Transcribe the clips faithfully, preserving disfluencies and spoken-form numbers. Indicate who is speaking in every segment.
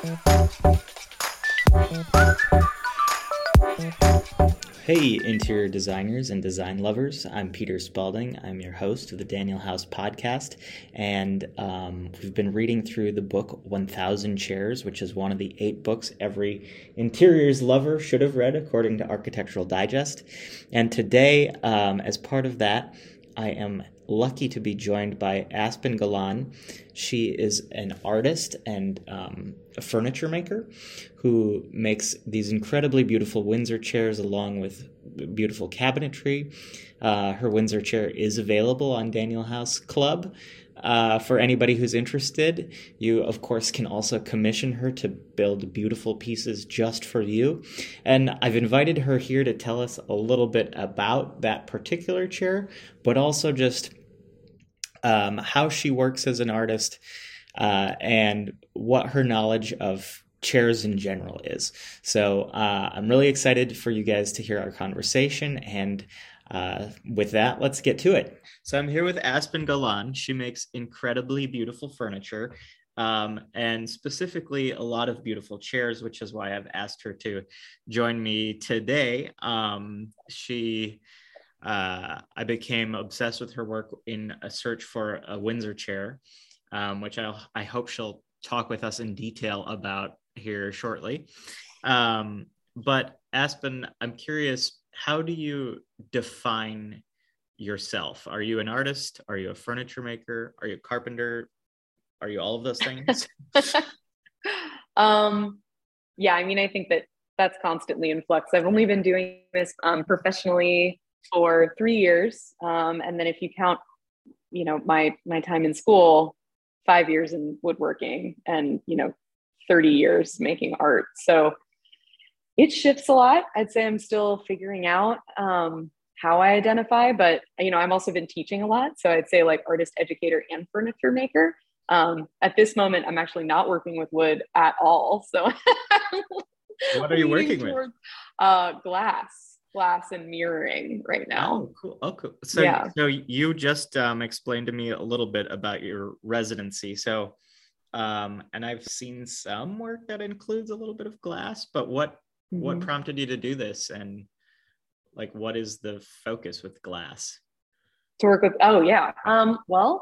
Speaker 1: Hey, interior designers and design lovers. I'm Peter Spalding. I'm your host of the Daniel House podcast. And um, we've been reading through the book one thousand Chairs, which is one of the eight books every interiors lover should have read, according to Architectural Digest. And today, um, as part of that, I am lucky to be joined by Aspen Galan. She is an artist and um, a furniture maker who makes these incredibly beautiful Windsor chairs along with beautiful cabinetry. Uh, her Windsor chair is available on Daniel House Club. Uh, for anybody who's interested, you, of course, can also commission her to build beautiful pieces just for you. And I've invited her here to tell us a little bit about that particular chair, but also just um, how she works as an artist uh, and what her knowledge of chairs in general is. So uh, I'm really excited for you guys to hear our conversation, and uh, with that, let's get to it. So I'm here with Aspen Galan. She makes incredibly beautiful furniture, um, and specifically a lot of beautiful chairs, which is why I've asked her to join me today. Um, she, uh, I became obsessed with her work in a search for a Windsor chair, um, which I, I hope she'll talk with us in detail about here shortly. Um, but Aspen, I'm curious, how do you define yourself? Are you an artist? Are you a furniture maker? Are you a carpenter? Are you all of those things?
Speaker 2: um, yeah, I mean, I think that that's constantly in flux. I've only been doing this um, professionally for three years. Um, and then if you count, you know, my, my time in school, five years in woodworking and, you know, thirty years making art. So it shifts a lot. I'd say I'm still figuring out um, how I identify, but, you know, I've also been teaching a lot. So I'd say like artist, educator, and furniture maker. Um, at this moment, I'm actually not working with wood at all. So
Speaker 1: what are you working with?
Speaker 2: Uh, glass, glass and mirroring right now.
Speaker 1: Oh, cool. Oh, cool. So, yeah. so you just um, explained to me a little bit about your residency. So, um, and I've seen some work that includes a little bit of glass, but what, mm-hmm. what prompted you to do this? And like, what is the focus with glass?
Speaker 2: To work with, oh yeah. Um, well,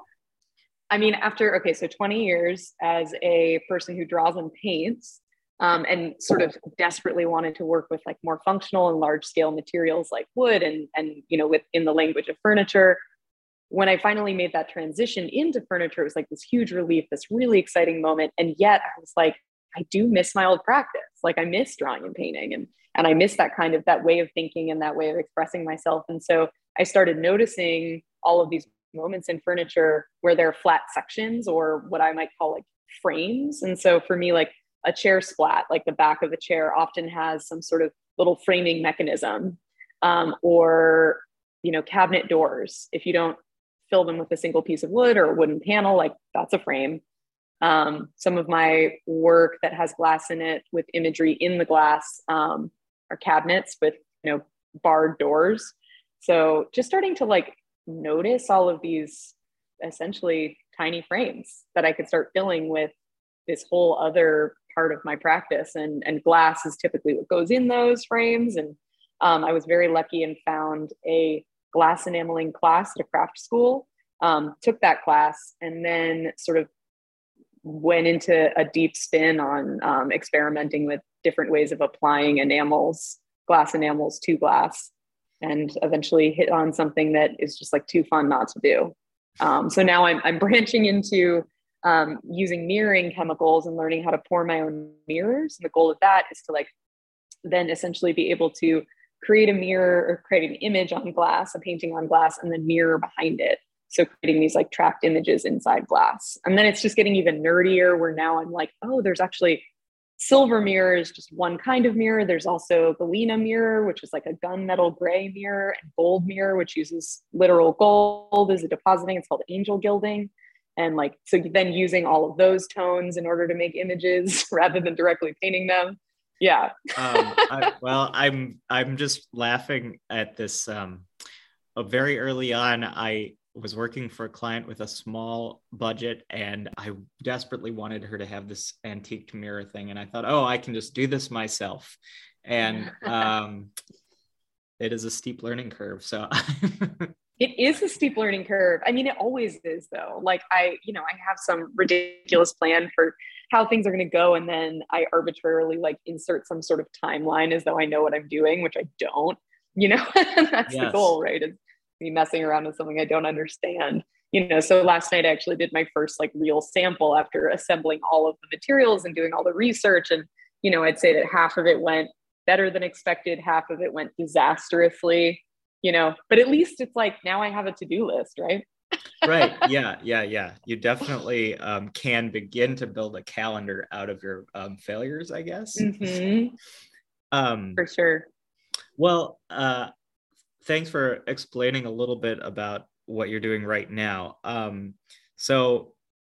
Speaker 2: I mean, after, okay, so twenty years as a person who draws and paints, um, and sort of desperately wanted to work with like more functional and large scale materials like wood and, and, you know, within the language of furniture. When I finally made that transition into furniture, it was like this huge relief, this really exciting moment. And yet I was like, I do miss my old practice. Like I miss drawing and painting, and, and I miss that kind of, that way of thinking and that way of expressing myself. And so I started noticing all of these moments in furniture where there are flat sections or what I might call like frames. And so for me, like a chair splat, like the back of the chair often has some sort of little framing mechanism, um, or, you know, cabinet doors. If you don't fill them with a single piece of wood or a wooden panel, like that's a frame. Um, some of my work that has glass in it with imagery in the glass um, are cabinets with, you know, barred doors. So just starting to like notice all of these essentially tiny frames that I could start filling with this whole other part of my practice. And, and glass is typically what goes in those frames. And um, I was very lucky and found a glass enameling class at a craft school, um, took that class, and then sort of went into a deep spin on um, experimenting with different ways of applying enamels, glass enamels to glass, and eventually hit on something that is just like too fun not to do. Um, so now I'm, I'm branching into um, using mirroring chemicals and learning how to pour my own mirrors. And the goal of that is to like then essentially be able to create a mirror or create an image on glass, a painting on glass, and then mirror behind it. So creating these like tracked images inside glass. And then it's just getting even nerdier where now I'm like, oh, there's actually silver mirror is just one kind of mirror. There's also galena mirror, which is like a gunmetal gray mirror, and gold mirror, which uses literal gold as a depositing. It's called angel gilding. And like, so then using all of those tones in order to make images rather than directly painting them. Yeah.
Speaker 1: um, I, well, I'm I'm just laughing at this. Um, uh, very early on, I was working for a client with a small budget, and I desperately wanted her to have this antique mirror thing. And I thought, oh, I can just do this myself. And um, it is a steep learning curve. So
Speaker 2: it is a steep learning curve. I mean, it always is though. Like I, you know, I have some ridiculous plan for how things are going to go. And then I arbitrarily like insert some sort of timeline as though I know what I'm doing, which I don't, you know, that's yes. the goal, right? Is me messing around with something I don't understand, you know? So last night I actually did my first like real sample after assembling all of the materials and doing all the research. And, you know, I'd say that half of it went better than expected. Half of it went disastrously, you know, but at least it's like, now I have a to-do list, right?
Speaker 1: Right. Yeah. Yeah. Yeah. You definitely um, can begin to build a calendar out of your um, failures, I guess.
Speaker 2: Mm-hmm. Um, for sure.
Speaker 1: Well, uh, thanks for explaining a little bit about what you're doing right now. Um, so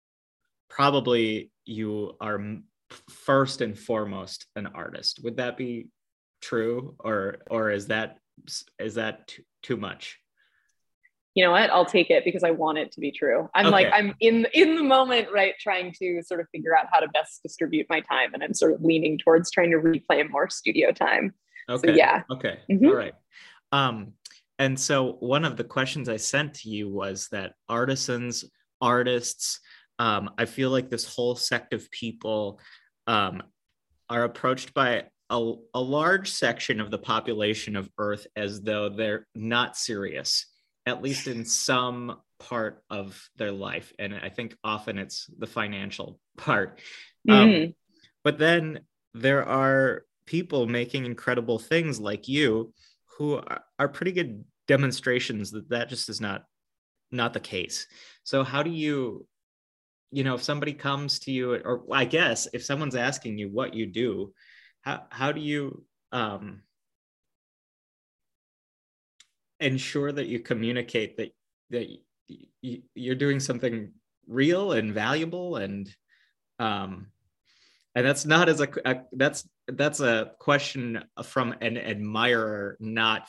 Speaker 1: probably you are first and foremost an artist. Would that be true? Or, or is that, is that too, too much?
Speaker 2: You know what? I'll take it because I want it to be true. I'm okay. like, I'm in, in the moment, right? Trying to sort of figure out how to best distribute my time. And I'm sort of leaning towards trying to reclaim more studio time.
Speaker 1: Okay.
Speaker 2: So, yeah.
Speaker 1: Okay. Mm-hmm. All right. Um, and so one of the questions I sent to you was that artisans, artists, um, I feel like this whole sect of people um, are approached by a, a large section of the population of Earth as though they're not serious, at least in some part of their life. And I think often it's the financial part. Mm. Um, but then there are people making incredible things like you who are, are pretty good demonstrations that that just is not, not the case. So how do you, you know, if somebody comes to you, or I guess if someone's asking you what you do, how, how do you, um, ensure that you communicate that that y- you're doing something real and valuable, and um and that's not as a, a that's that's a question from an admirer, not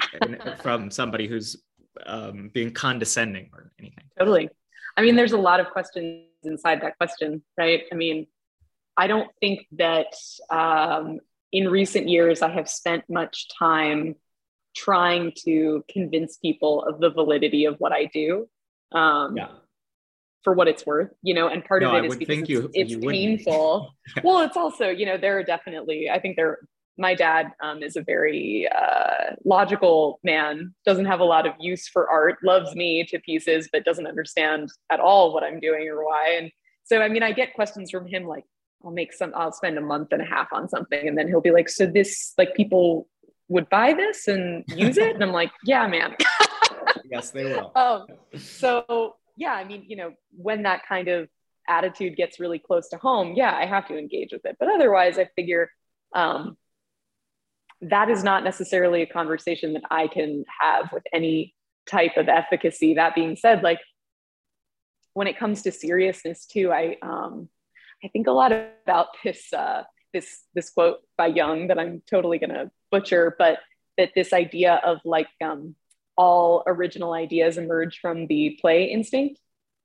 Speaker 1: from somebody who's um being condescending or anything.
Speaker 2: Totally. I mean, there's a lot of questions inside that question, right? I mean, I don't think that um in recent years I have spent much time trying to convince people of the validity of what I do, um, yeah. for what it's worth, you know, and part no, of it is because it's, you, it's you painful. Yeah. Well, it's also, you know, there are definitely, I think there, my dad um, is a very uh, logical man, doesn't have a lot of use for art, loves me to pieces, but doesn't understand at all what I'm doing or why. And so, I mean, I get questions from him, like, I'll make some, I'll spend a month and a half on something. And then he'll be like, so this, like, people would buy this and use it? And I'm like, yeah, man.
Speaker 1: Yes, they will.
Speaker 2: Um, so yeah, I mean, you know, when that kind of attitude gets really close to home, yeah, I have to engage with it. But otherwise, I figure um, that is not necessarily a conversation that I can have with any type of efficacy. That being said, like when it comes to seriousness too, I um, I think a lot about this uh, this this quote by Jung that I'm totally gonna butcher, but that this idea of like um, all original ideas emerge from the play instinct,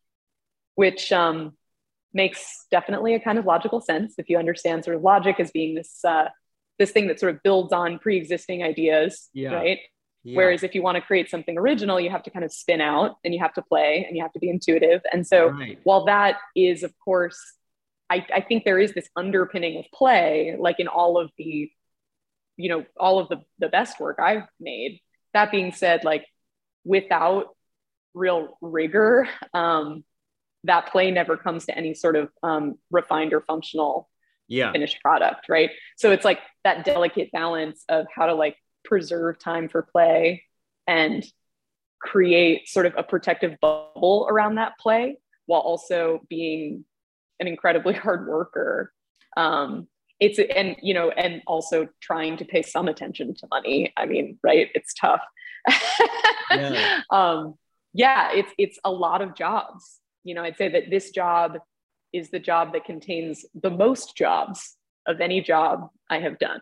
Speaker 2: which um, makes definitely a kind of logical sense if you understand sort of logic as being this uh, this thing that sort of builds on pre-existing ideas, yeah. right? Yeah. Whereas if you want to create something original, you have to kind of spin out and you have to play and you have to be intuitive. And so right. while that is, of course, I, I think there is this underpinning of play, like in all of the, you know, all of the, the best work I've made. That being said, like without real rigor, um, that play never comes to any sort of um, refined or functional yeah. finished product, right? So it's like that delicate balance of how to like preserve time for play and create sort of a protective bubble around that play while also being an incredibly hard worker. Um, it's, and, you know, and also trying to pay some attention to money. I mean, right. It's tough. yeah. Um, yeah, it's, it's a lot of jobs. You know, I'd say that this job is the job that contains the most jobs of any job I have done.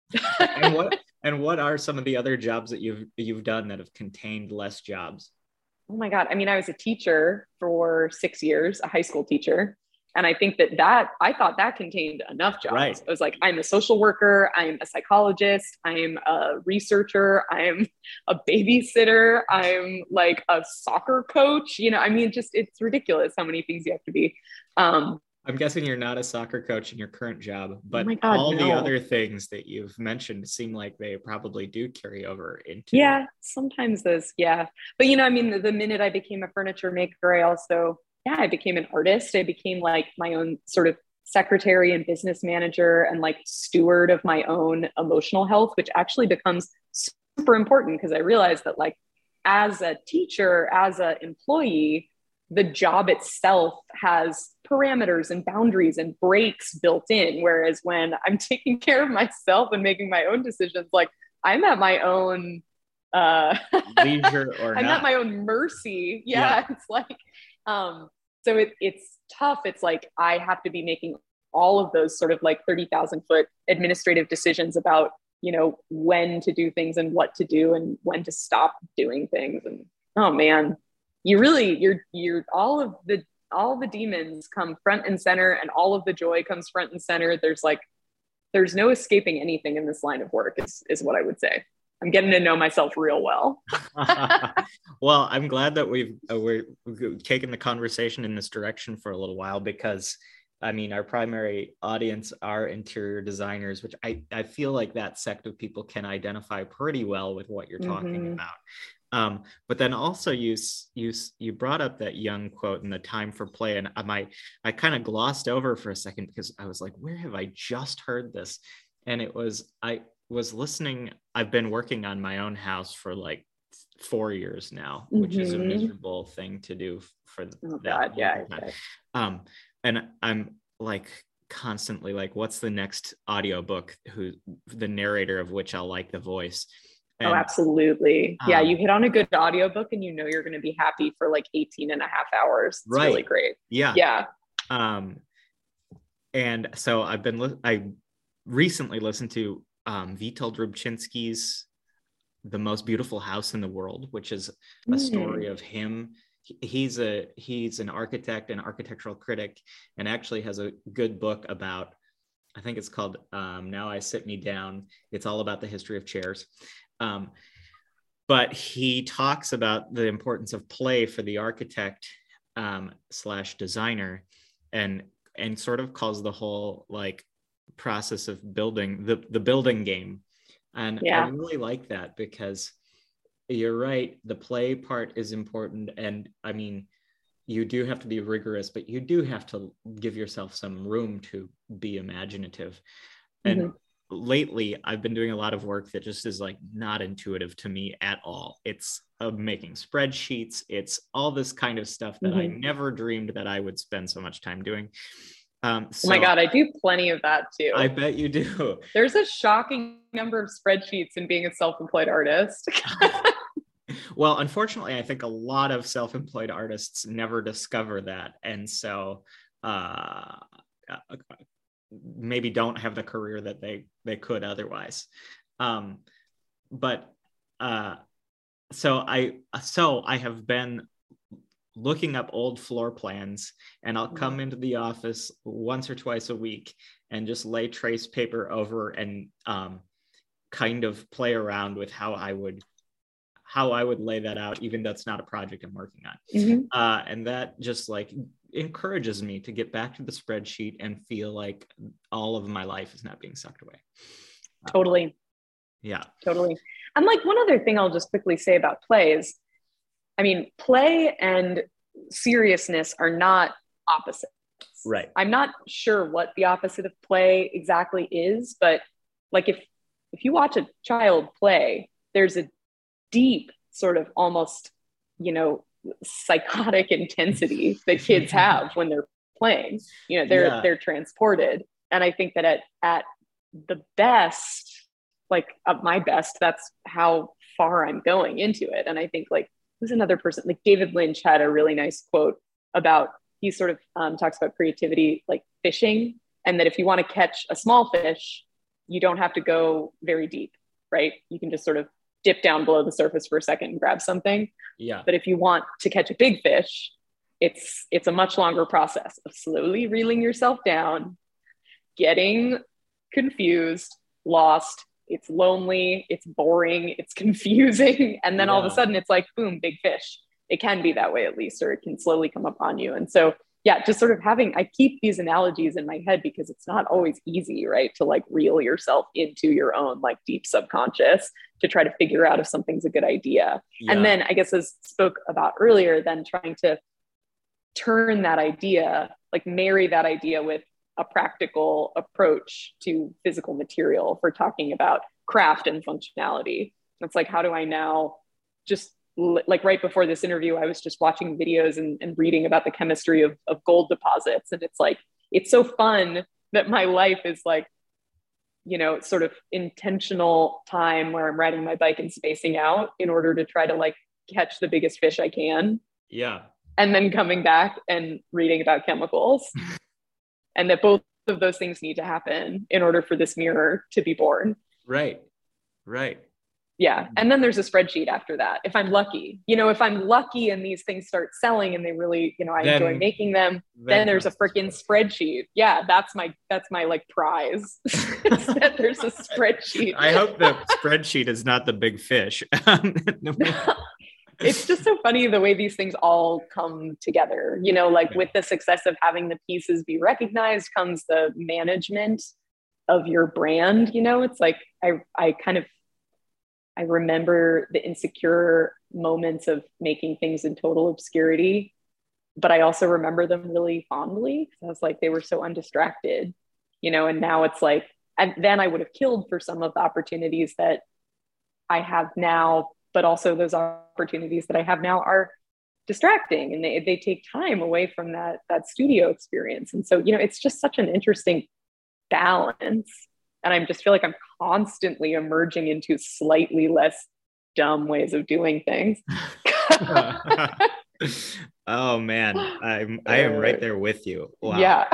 Speaker 1: and what, and what are some of the other jobs that you've, you've done that have contained less jobs?
Speaker 2: oh my God. I mean, I was a teacher for six years, a high school teacher. And I think that that, I thought that contained enough jobs.
Speaker 1: Right.
Speaker 2: I was like, I'm a social worker, I'm a psychologist, I'm a researcher, I'm a babysitter, I'm like a soccer coach. You know, I mean, just, it's ridiculous how many things you have to be. Um,
Speaker 1: I'm guessing you're not a soccer coach in your current job,
Speaker 2: oh
Speaker 1: but
Speaker 2: my God,
Speaker 1: all the
Speaker 2: no.
Speaker 1: other things that you've mentioned seem like they probably do carry over into.
Speaker 2: Yeah, sometimes those, yeah. But, you know, I mean, the, the minute I became a furniture maker, I also, yeah, I became an artist. I became like my own sort of secretary and business manager and like steward of my own emotional health, which actually becomes super important because I realized that like as a teacher, as an employee, the job itself has parameters and boundaries and breaks built in. Whereas when I'm taking care of myself and making my own decisions, like I'm at my own uh
Speaker 1: leisure or
Speaker 2: I'm
Speaker 1: not.
Speaker 2: at my own mercy. Yeah, yeah. It's like um so it, it's tough. It's like I have to be making all of those sort of like thirty thousand foot administrative decisions about, you know, when to do things and what to do and when to stop doing things. And oh man, you really, you're, you're all of the, all the demons come front and center and all of the joy comes front and center. There's like, there's no escaping anything in this line of work is, is what I would say. I'm getting to know myself real well.
Speaker 1: Well, I'm glad that we've, uh, we're, we've taken the conversation in this direction for a little while, because I mean, our primary audience are interior designers, which I, I feel like that sect of people can identify pretty well with what you're talking
Speaker 2: Mm-hmm.
Speaker 1: about. Um, but then also you, you, you brought up that Jung quote and the time for play. And I, my, I kind of glossed over for a second because I was like, where have I just heard this? And it was, I was listening. I've been working on my own house for like four years now, which mm-hmm. is a miserable thing to do for
Speaker 2: oh,
Speaker 1: that.
Speaker 2: God, yeah.
Speaker 1: Um, and I'm like constantly like, what's the next audiobook who the narrator of which I'll like the voice. And,
Speaker 2: oh, absolutely.
Speaker 1: Um,
Speaker 2: yeah. You hit on a good audiobook and you know, you're going to be happy for like eighteen and a half hours. It's
Speaker 1: right.
Speaker 2: really great.
Speaker 1: Yeah.
Speaker 2: Yeah.
Speaker 1: Um, and so I've been, li- I recently listened to um, Witold Rybczynski's The Most Beautiful House in the World, which is a mm. story of him. He's a, he's an architect and architectural critic, and actually has a good book about, I think it's called um, Now I Sit Me Down. It's all about the history of chairs. Um, but he talks about the importance of play for the architect um, slash designer, and and sort of calls the whole like process of building the, the building game. And yeah. I really like that, because you're right, the play part is important. And I mean, you do have to be rigorous, but you do have to give yourself some room to be imaginative. And mm-hmm. lately I've been doing a lot of work that just is like not intuitive to me at all. It's uh, making spreadsheets. It's all this kind of stuff that mm-hmm. I never dreamed that I would spend so much time doing. Um, so
Speaker 2: oh my God, I do plenty of that too.
Speaker 1: I bet you do.
Speaker 2: There's a shocking number of spreadsheets in being a self-employed artist.
Speaker 1: Well, unfortunately, I think a lot of self-employed artists never discover that. And so uh, maybe don't have the career that they, they could otherwise. Um, but uh, so I, so I have been looking up old floor plans, and I'll come into the office once or twice a week and just lay trace paper over and um, kind of play around with how I would how I would lay that out, even though it's not a project I'm working on. Mm-hmm. Uh, and that just like encourages me to get back to the spreadsheet and feel like all of my life is not being sucked away.
Speaker 2: Totally.
Speaker 1: Um, yeah.
Speaker 2: Totally. And like one other thing I'll just quickly say about play is, I mean, play and seriousness are not opposites.
Speaker 1: Right.
Speaker 2: I'm not sure what the opposite of play exactly is, but like if if you watch a child play, there's a deep sort of almost, you know, psychotic intensity that kids have when they're playing. You know, they're yeah. they're transported. And I think that at at the best, like at my best, that's how far I'm going into it. And I think like who's another person, like David Lynch had a really nice quote about, he sort of um, talks about creativity like fishing, and that if you want to catch a small fish, you don't have to go very deep, right? You can just sort of dip down below the surface for a second and grab something.
Speaker 1: Yeah.
Speaker 2: But if you want to catch a big fish, it's it's a much longer process of slowly reeling yourself down, getting confused, lost. It's lonely, it's boring, it's confusing. And then
Speaker 1: Yeah.
Speaker 2: all of a sudden it's like, boom, big fish. It can be that way at least, or it can slowly come upon you. And so, yeah, just sort of having, I keep these analogies in my head because it's not always easy, right? To like reel yourself into your own like deep subconscious to try to figure out if something's a good idea.
Speaker 1: Yeah.
Speaker 2: And then I guess as spoke about earlier, then trying to turn that idea, like marry that idea with a practical approach to physical material if we're talking about craft and functionality. It's like, how do I now just like right before this interview, I was just watching videos and, and reading about the chemistry of, of gold deposits. And it's like, it's so fun that my life is like, you know, sort of intentional time where I'm riding my bike and spacing out in order to try to like catch the biggest fish I can.
Speaker 1: Yeah.
Speaker 2: And then coming back and reading about chemicals. And that both of those things need to happen in order for this mirror to be born.
Speaker 1: Right. Right.
Speaker 2: Yeah. And then there's a spreadsheet after that. If I'm lucky, you know, if I'm lucky and these things start selling and they really, you know, I then, enjoy making them, then, then there's a freaking spreadsheet. Yeah. That's my, that's my like prize. That there's a spreadsheet.
Speaker 1: I hope the spreadsheet is not the big fish.
Speaker 2: It's just so funny the way these things all come together, you know, like with the success of having the pieces be recognized comes the management of your brand. You know, it's like, I, I kind of, I remember the insecure moments of making things in total obscurity, but I also remember them really fondly because I was like, they were so undistracted, you know, and now it's like, and then I would have killed for some of the opportunities that I have now, but also those opportunities that I have now are distracting and they, they take time away from that, that studio experience. And so, you know, it's just such an interesting balance. And I just feel like I'm constantly emerging into slightly less dumb ways of doing things.
Speaker 1: Oh man, I'm I am right there with you. Wow.
Speaker 2: Yeah.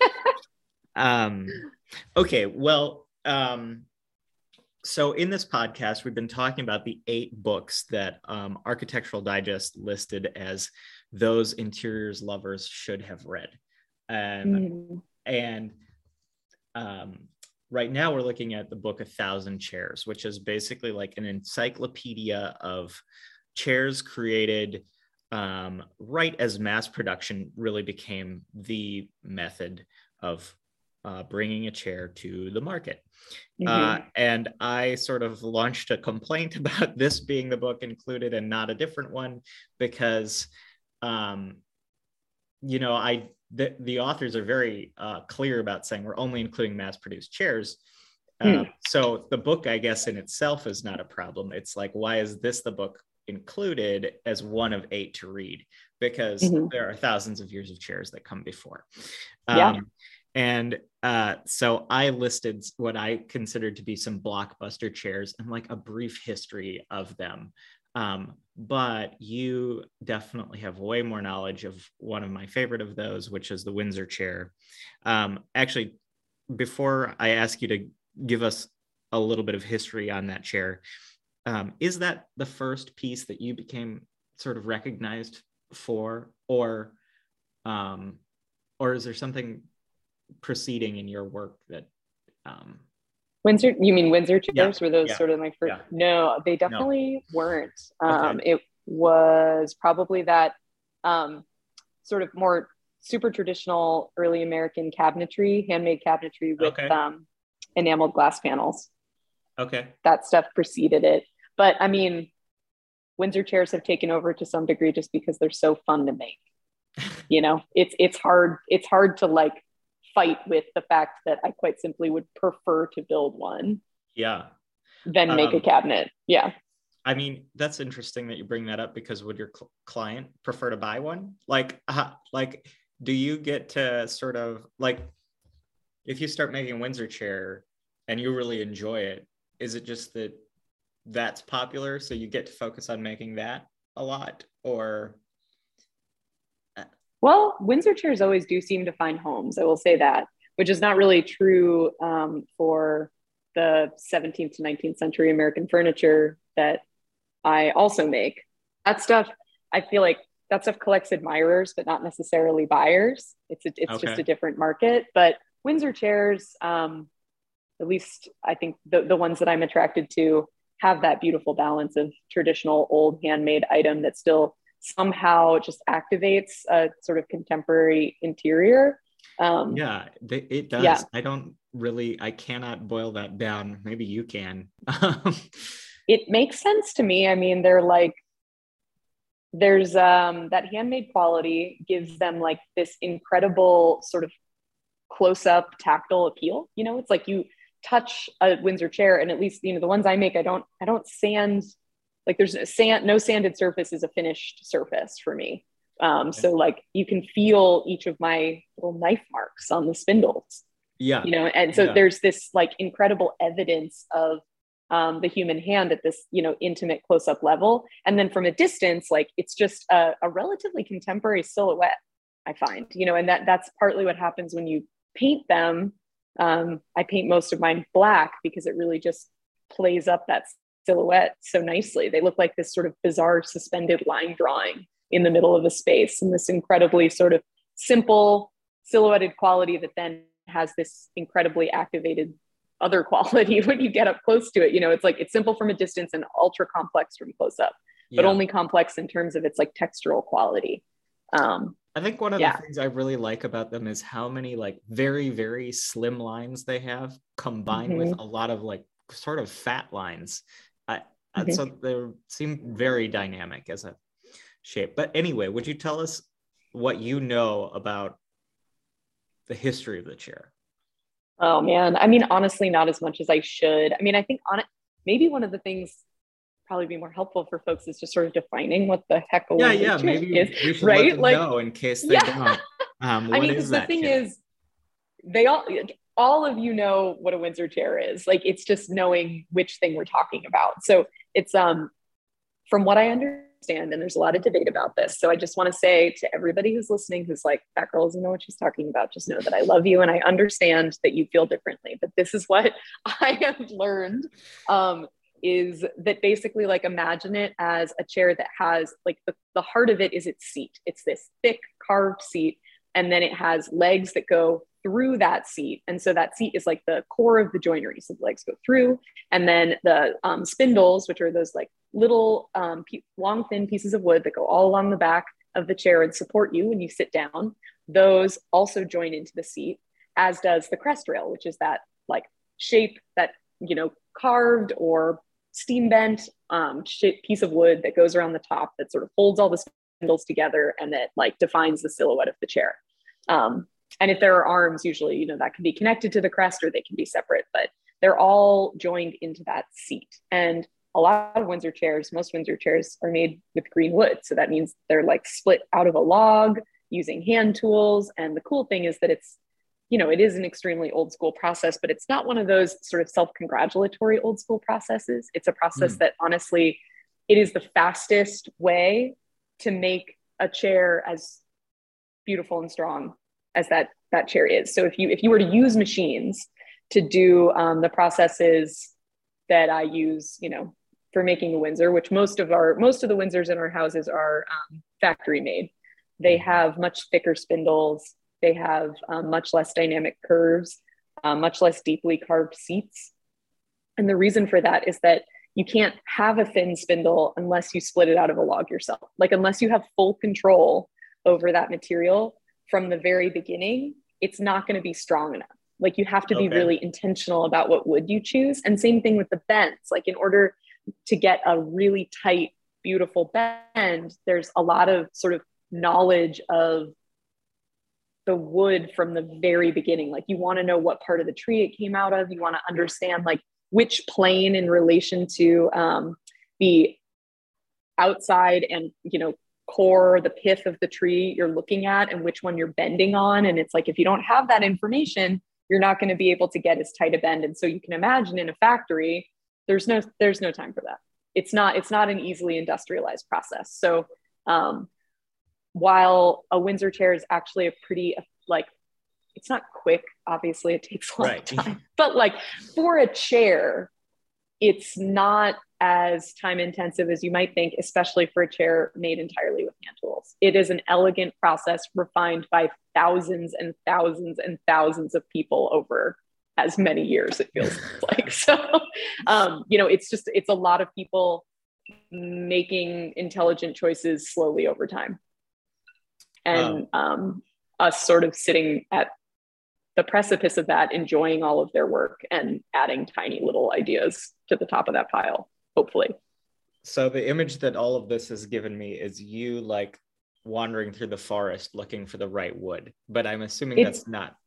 Speaker 1: um, okay, well, um, so in this podcast, we've been talking about the eight books that um, Architectural Digest listed as those interiors lovers should have read. Um, mm. And um, right now we're looking at the book A Thousand Chairs, which is basically like an encyclopedia of chairs created um, right as mass production really became the method of uh, bringing a chair to the market. Mm-hmm. Uh, and I sort of launched a complaint about this being the book included and not a different one because, um, you know, I the, the authors are very uh, clear about saying we're only including mass-produced chairs. Uh, mm. So the book, I guess, in itself is not a problem. It's like, why is this the book included as one of eight to read? Because mm-hmm. there are thousands of years of chairs that come before. Um, yeah. And uh, so I listed what I considered to be some blockbuster chairs and like a brief history of them. Um, but you definitely have way more knowledge of one of my favorite of those, which is the Windsor chair. Um, actually, before I ask you to give us a little bit of history on that chair, um, is that the first piece that you became sort of recognized for, or, um, or is there something proceeding in your work that um
Speaker 2: Windsor, you mean Windsor chairs?
Speaker 1: Yeah,
Speaker 2: were those
Speaker 1: yeah,
Speaker 2: sort of my first?
Speaker 1: Yeah.
Speaker 2: No, they definitely no. weren't. Um,
Speaker 1: okay.
Speaker 2: It was probably that um, sort of more super traditional early American cabinetry, handmade cabinetry with
Speaker 1: okay.
Speaker 2: um, enameled glass panels.
Speaker 1: Okay.
Speaker 2: That stuff preceded it. But I mean, Windsor chairs have taken over to some degree just because they're so fun to make. You know, it's it's hard, it's hard to like fight with the fact that I quite simply would prefer to build one.
Speaker 1: Yeah.
Speaker 2: Than make um, a cabinet. Yeah.
Speaker 1: I mean, that's interesting that you bring that up because would your cl- client prefer to buy one? Like, uh, like, do you get to sort of like, if you start making a Windsor chair and you really enjoy it, is it just that that's popular, so you get to focus on making that a lot, or?
Speaker 2: Well, Windsor chairs always do seem to find homes. I will say that, which is not really true um, for the seventeenth to nineteenth century American furniture that I also make. that stuff, I feel like that stuff collects admirers, but not necessarily buyers. It's a, it's
Speaker 1: Okay.
Speaker 2: just a different market. But Windsor chairs, um, at least I think the, the ones that I'm attracted to have that beautiful balance of traditional old handmade item that still somehow just activates a sort of contemporary interior. Um,
Speaker 1: Yeah, they, it does.
Speaker 2: yeah,
Speaker 1: I don't really, I cannot boil that down. Maybe you can.
Speaker 2: it makes sense to me. I mean, they're like, there's um, that handmade quality gives them like this incredible sort of close up tactile appeal. You know, it's like you touch a Windsor chair, and at least, you know, the ones I make, I don't, I don't sand, like there's a sand, no sanded surface is a finished surface for me. Um, so like you can feel each of my little knife marks on the spindles,
Speaker 1: Yeah.
Speaker 2: you know, and so
Speaker 1: Yeah.
Speaker 2: there's this like incredible evidence of um, the human hand at this, you know, intimate close up level. And then from a distance, like it's just a, a relatively contemporary silhouette, I find, you know, and that that's partly what happens when you paint them. Um, I paint most of mine black because it really just plays up that silhouette so nicely. They look like this sort of bizarre suspended line drawing in the middle of a space, and this incredibly sort of simple silhouetted quality that then has this incredibly activated other quality when you get up close to it. You know, it's like it's simple from a distance and ultra complex from close up, but
Speaker 1: Yeah.
Speaker 2: only complex in terms of its like textural quality. Um,
Speaker 1: I think one of
Speaker 2: yeah.
Speaker 1: the things I really like about them is how many like very, very slim lines they have combined
Speaker 2: Mhm.
Speaker 1: with a lot of like sort of fat lines. I, I
Speaker 2: Mhm.
Speaker 1: so they seem very dynamic as a shape. But anyway, would you tell us what you know about the history of the chair?
Speaker 2: Oh man, I mean, honestly, not as much as I should. I mean, I think on it, maybe one of the things probably be more helpful for folks is just sort of defining what the heck a
Speaker 1: Yeah,
Speaker 2: Windsor
Speaker 1: yeah,
Speaker 2: chair
Speaker 1: maybe
Speaker 2: is,
Speaker 1: we should let
Speaker 2: right?
Speaker 1: them
Speaker 2: Like,
Speaker 1: know in case they
Speaker 2: yeah.
Speaker 1: don't. Um,
Speaker 2: I
Speaker 1: what
Speaker 2: mean,
Speaker 1: is
Speaker 2: because the
Speaker 1: that
Speaker 2: thing
Speaker 1: chair?
Speaker 2: is, they all, all of you know what a Windsor chair is. Like, it's just knowing which thing we're talking about. So it's um, from what I understand, and there's a lot of debate about this. So I just want to say to everybody who's listening, who's like, that girl doesn't know what she's talking about, just know that I love you and I understand that you feel differently. But this is what I have learned. Um, is that basically like imagine it as a chair that has like the, the heart of it is its seat. It's this thick carved seat, and then it has legs that go through that seat. And so that seat is like the core of the joinery. So the legs go through, and then the um, spindles, which are those like little um, long, thin pieces of wood that go all along the back of the chair and support you when you sit down, those also join into the seat, as does the crest rail, which is that like shape that, you know, carved or steam bent um, piece of wood that goes around the top that sort of holds all the spindles together and that like defines the silhouette of the chair. Um, and if there are arms, usually, you know, that can be connected to the crest or they can be separate, but they're all joined into that seat. And a lot of Windsor chairs, most Windsor chairs are made with green wood. So that means they're like split out of a log using hand tools. And the cool thing is that it's, you know, it is an extremely old school process, but it's not one of those sort of self-congratulatory old school processes. It's a process mm. that honestly, it is the fastest way to make a chair as beautiful and strong as that, that chair is. So if you, if you were to use machines to do um, the processes that I use, you know, for making a Windsor, which most of our, most of the Windsors in our houses are um, factory made. They have much thicker spindles. They have um, much less dynamic curves, uh, much less deeply carved seats. And the reason for that is that you can't have a thin spindle unless you split it out of a log yourself. Like unless you have full control over that material from the very beginning, it's not going to be strong enough. Like you have to be okay. really intentional about what wood you choose. And same thing with the bends. Like in order to get a really tight, beautiful bend, there's a lot of sort of knowledge of the wood from the very beginning. Like you want to know what part of the tree it came out of. You want to understand like which plane in relation to um, the outside and, you know, core, the pith of the tree you're looking at and which one you're bending on. And it's like, if you don't have that information, you're not going to be able to get as tight a bend. And so you can imagine in a factory, there's no, there's no time for that. It's not, it's not an easily industrialized process. So um, while a Windsor chair is actually a pretty, like, it's not quick, obviously it takes a long
Speaker 1: right.
Speaker 2: time, but like for a chair, it's not as time intensive as you might think, especially for a chair made entirely with hand tools. It is an elegant process refined by thousands and thousands and thousands of people over as many years, it feels like. So, um, you know, it's just, it's a lot of people making intelligent choices slowly over time. And oh. um, us sort of sitting at the precipice of that, enjoying all of their work and adding tiny little ideas to the top of that pile, hopefully.
Speaker 1: So the image that all of this has given me is you like wandering through the forest looking for the right wood, but I'm assuming it's, that's not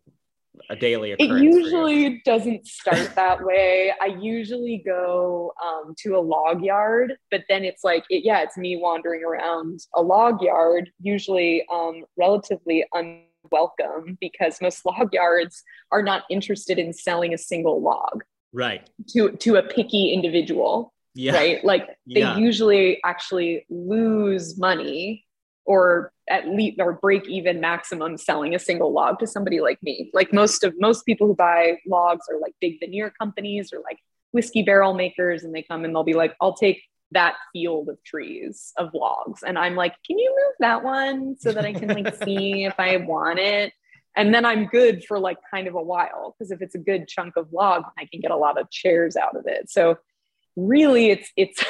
Speaker 1: a daily occurrence.
Speaker 2: It usually doesn't start that way. I usually go um, to a log yard, but then it's like, it, yeah, it's me wandering around a log yard, usually um, relatively unwelcome, because most log yards are not interested in selling a single log.
Speaker 1: Right.
Speaker 2: To, to a picky individual. Yeah. Right. Like they yeah. usually actually lose money or at least or break even maximum selling a single log to somebody like me. Like most of most people who buy logs are like big veneer companies or like whiskey barrel makers, and they come and they'll be like, I'll take that field of trees of logs. And I'm like, can you move that one so that I can like see if I want it? And then I'm good for like kind of a while, because if it's a good chunk of log, I can get a lot of chairs out of it. So really it's it's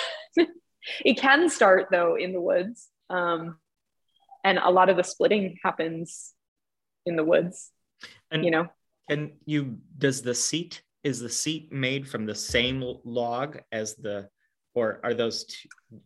Speaker 2: it can start though in the woods. Um, and a lot of the splitting happens in the woods, and, you know.
Speaker 1: And you, does the seat, is the seat made from the same log as the, or are those two?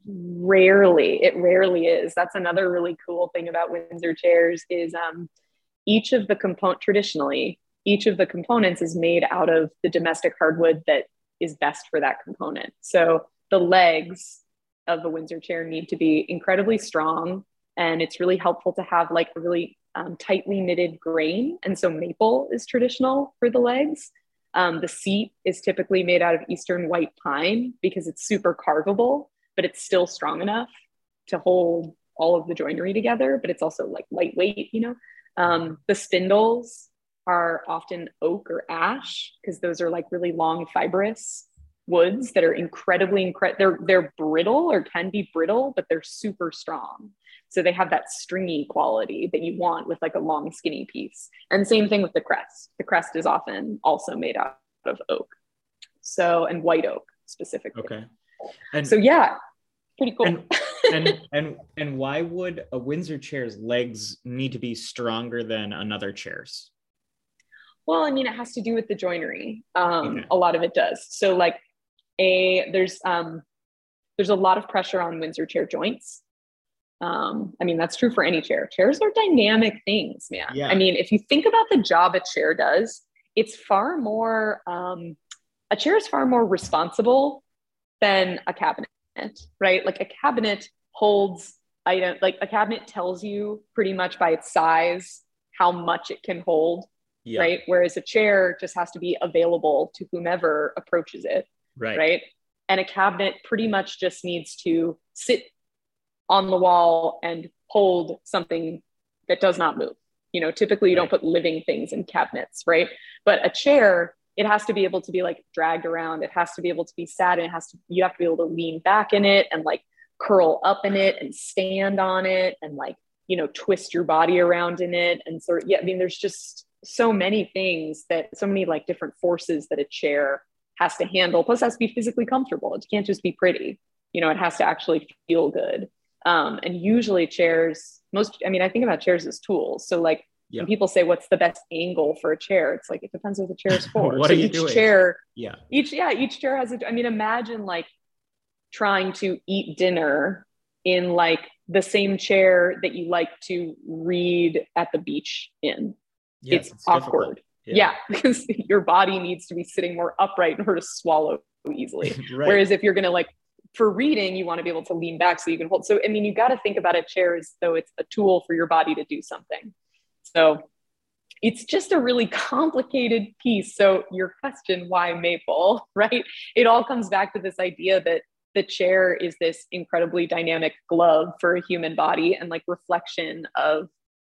Speaker 2: Rarely, it rarely is. That's another really cool thing about Windsor chairs is um, each of the component, traditionally, each of the components is made out of the domestic hardwood that is best for that component. So the legs of the Windsor chair need to be incredibly strong. And it's really helpful to have like a really um, tightly knitted grain. And so maple is traditional for the legs. Um, the seat is typically made out of Eastern white pine because it's super carvable, but it's still strong enough to hold all of the joinery together, but it's also like lightweight, you know. Um, the spindles are often oak or ash because those are like really long fibrous woods that are incredibly, incre- they're, they're brittle or can be brittle, but they're super strong. So they have that stringy quality that you want with like a long skinny piece. And same thing with the crest. The crest is often also made out of oak. So, and white oak specifically.
Speaker 1: Okay. And
Speaker 2: so yeah, pretty cool.
Speaker 1: And, and, and, and why would a Windsor chair's legs need to be stronger than another chair's?
Speaker 2: Well, I mean, it has to do with the joinery. Um, okay. A lot of it does. So like a, there's, um, there's a lot of pressure on Windsor chair joints. Um, I mean, that's true for any chair. Chairs are dynamic things, man. Yeah. I mean, if you think about the job a chair does, it's far more, um, a chair is far more responsible than a cabinet, right? Like a cabinet holds item, like a cabinet tells you pretty much by its size how much it can hold, yeah. right? Whereas a chair just has to be available to whomever approaches it,
Speaker 1: right?
Speaker 2: right? And a cabinet pretty much just needs to sit on the wall and hold something that does not move. You know, typically you right. don't put living things in cabinets, right? But a chair, it has to be able to be like dragged around. It has to be able to be sat in. It has to, you have to be able to lean back in it and like curl up in it and stand on it and like, you know, twist your body around in it. And sort of, yeah, I mean, there's just so many things that, so many like different forces that a chair has to handle. Plus it has to be physically comfortable. It can't just be pretty. You know, it has to actually feel good. Um, and usually chairs, most, I mean, I think about chairs as tools. So like yeah. when people say, what's the best angle for a chair? It's like, it depends what the chair is for.
Speaker 1: What
Speaker 2: so
Speaker 1: are you
Speaker 2: each
Speaker 1: doing?
Speaker 2: chair,
Speaker 1: yeah.
Speaker 2: each, yeah, each chair has a, I mean, imagine like trying to eat dinner in like the same chair that you like to read at the beach in.
Speaker 1: Yes,
Speaker 2: it's,
Speaker 1: it's
Speaker 2: awkward. Yeah. yeah, because your body needs to be sitting more upright in order to swallow easily. right. Whereas if you're going to like, for reading, you want to be able to lean back so you can hold. So, I mean, you got to think about a chair as though it's a tool for your body to do something. So it's just a really complicated piece. So your question, why maple, right? It all comes back to this idea that the chair is this incredibly dynamic glove for a human body and like reflection of,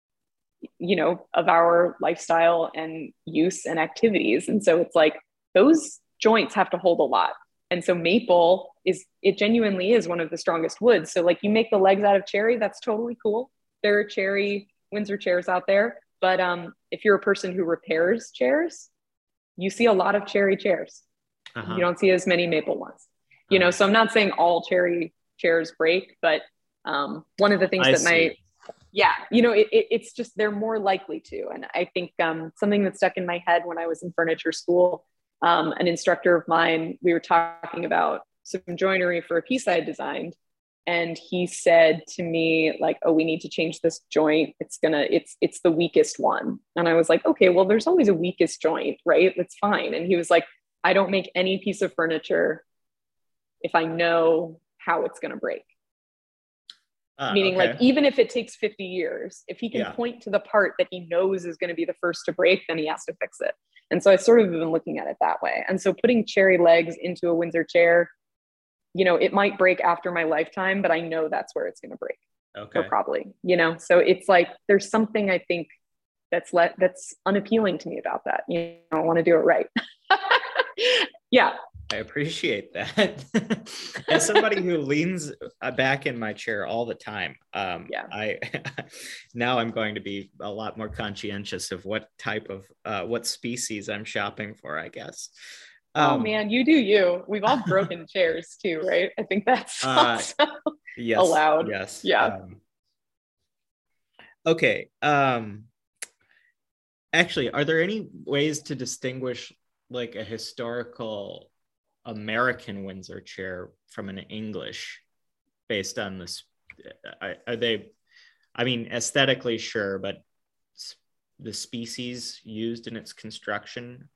Speaker 2: you know, of our lifestyle and use and activities. And so it's like those joints have to hold a lot. And so maple is, it genuinely is one of the strongest woods. So like you make the legs out of cherry, that's totally cool. There are cherry Windsor chairs out there. But um, if you're a person who repairs chairs, you see a lot of cherry chairs. Uh-huh. You don't see as many maple ones. You uh-huh. know, so I'm not saying all cherry chairs break, but um, one of the things I that see. might, yeah, you know, it, it, it's just, they're more likely to. And I think um, something that stuck in my head when I was in furniture school, um, an instructor of mine, we were talking about some joinery for a piece I had designed. And he said to me, like, oh, we need to change this joint. It's gonna, it's, it's the weakest one. And I was like, okay, well, there's always a weakest joint, right? That's fine. And he was like, I don't make any piece of furniture if I know how it's gonna break. Uh, Meaning okay. like, even if it takes fifty years, if he can yeah. point to the part that he knows is going to be the first to break, then he has to fix it. And so I sort of been looking at it that way. And so putting cherry legs into a Windsor chair, you know, it might break after my lifetime, but I know that's where it's going to break. Okay. Or probably, you know, so it's like, there's something I think that's let, that's unappealing to me about that. You know, I want to do it right. Yeah.
Speaker 1: I appreciate that. As somebody who leans back in my chair all the time, um, yeah. I now I'm going to be a lot more conscientious of what type of uh, what species I'm shopping for, I guess. Um,
Speaker 2: oh man, you do you. We've all broken chairs too, right? I think that's uh, also
Speaker 1: yes,
Speaker 2: allowed.
Speaker 1: Yes.
Speaker 2: Yeah.
Speaker 1: Um, okay. Um, actually, are there any ways to distinguish like a historical American Windsor chair from an English based on this? Are they, I mean, aesthetically, sure, but the species used in its construction?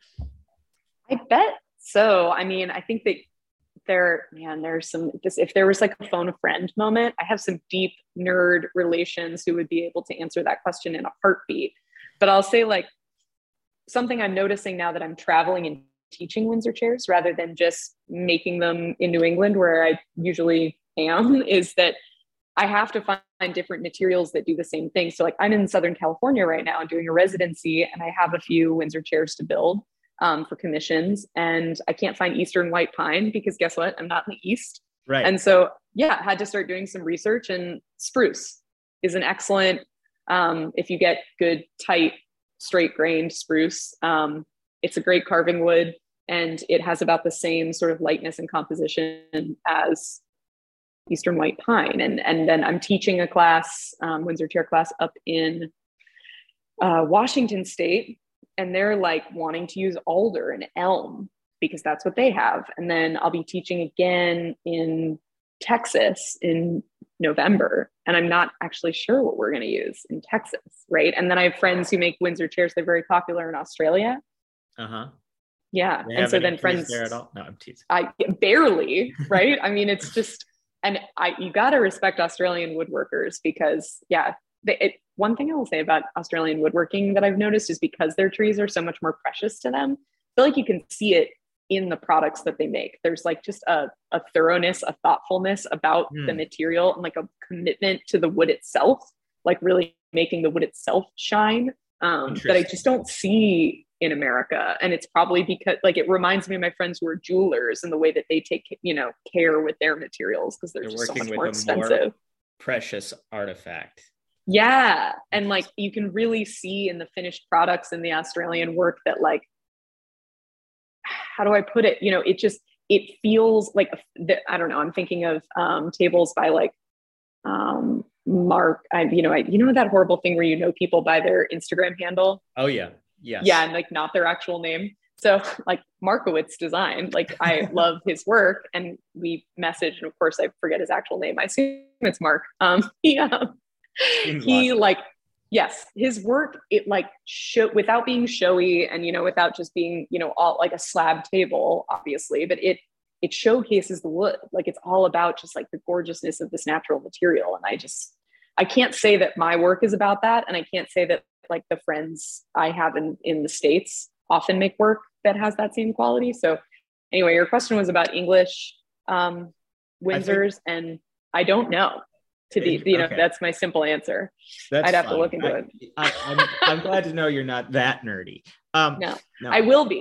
Speaker 2: I bet so. I mean, I think that there, man, there's some, this, if there was like a phone a friend moment, I have some deep nerd relations who would be able to answer that question in a heartbeat. But I'll say like something I'm noticing now that I'm traveling and teaching Windsor chairs rather than just making them in New England where I usually am, is that I have to find different materials that do the same thing. So like I'm in Southern California right now doing a residency and I have a few Windsor chairs to build um, for commissions, and I can't find Eastern white pine because guess what? I'm not in the East.
Speaker 1: Right.
Speaker 2: And so, yeah, I had to start doing some research, and spruce is an excellent, um, if you get good, tight, straight grained spruce, um, it's a great carving wood. And it has about the same sort of lightness and composition as Eastern white pine. And, and then I'm teaching a class, um, Windsor chair class up in uh, Washington State. And they're like wanting to use alder and elm because that's what they have. And then I'll be teaching again in Texas in November. And I'm not actually sure what we're going to use in Texas, right? And then I have friends who make Windsor chairs. They're very popular in Australia.
Speaker 1: Uh-huh.
Speaker 2: Yeah. And so then friends
Speaker 1: there at all? No, I'm teasing.
Speaker 2: I barely, right? I mean, it's just, and I, you got to respect Australian woodworkers because yeah, they, it, one thing I will say about Australian woodworking that I've noticed is because their trees are so much more precious to them, I feel like you can see it in the products that they make. There's like just a, a thoroughness, a thoughtfulness about mm. the material and like a commitment to the wood itself, like really making the wood itself shine um, that I just don't see in America. And it's probably because like, it reminds me of my friends who are jewelers and the way that they take, you know, care with their materials because they're, they're just so much more expensive. More
Speaker 1: precious artifact.
Speaker 2: Yeah. And like, you can really see in the finished products in the Australian work that like, how do I put it? You know, it just, it feels like, I don't know, I'm thinking of um, tables by like um, Mark, I, you know, I, you know, that horrible thing where you know people by their Instagram handle.
Speaker 1: Oh yeah. Yes.
Speaker 2: Yeah. And like not their actual name. So like Markowitz Design, like I love his work and we messaged, and of course I forget his actual name. I assume it's Mark. Um, he, um, he like, yes, his work, it like show without being showy and, you know, without just being, you know, all like a slab table, obviously, but it, it showcases the wood. Like it's all about just like the gorgeousness of this natural material. And I just, I can't say that my work is about that. And I can't say that like the friends I have in, in the States often make work that has that same quality. So anyway, your question was about English um, Windsors, I think, and I don't know. To be, you know, okay. That's my simple answer.
Speaker 1: That's
Speaker 2: I'd have
Speaker 1: fine.
Speaker 2: to look into
Speaker 1: I,
Speaker 2: it.
Speaker 1: I, I'm, I'm glad to know you're not that nerdy. Um,
Speaker 2: no,
Speaker 1: no,
Speaker 2: I will be.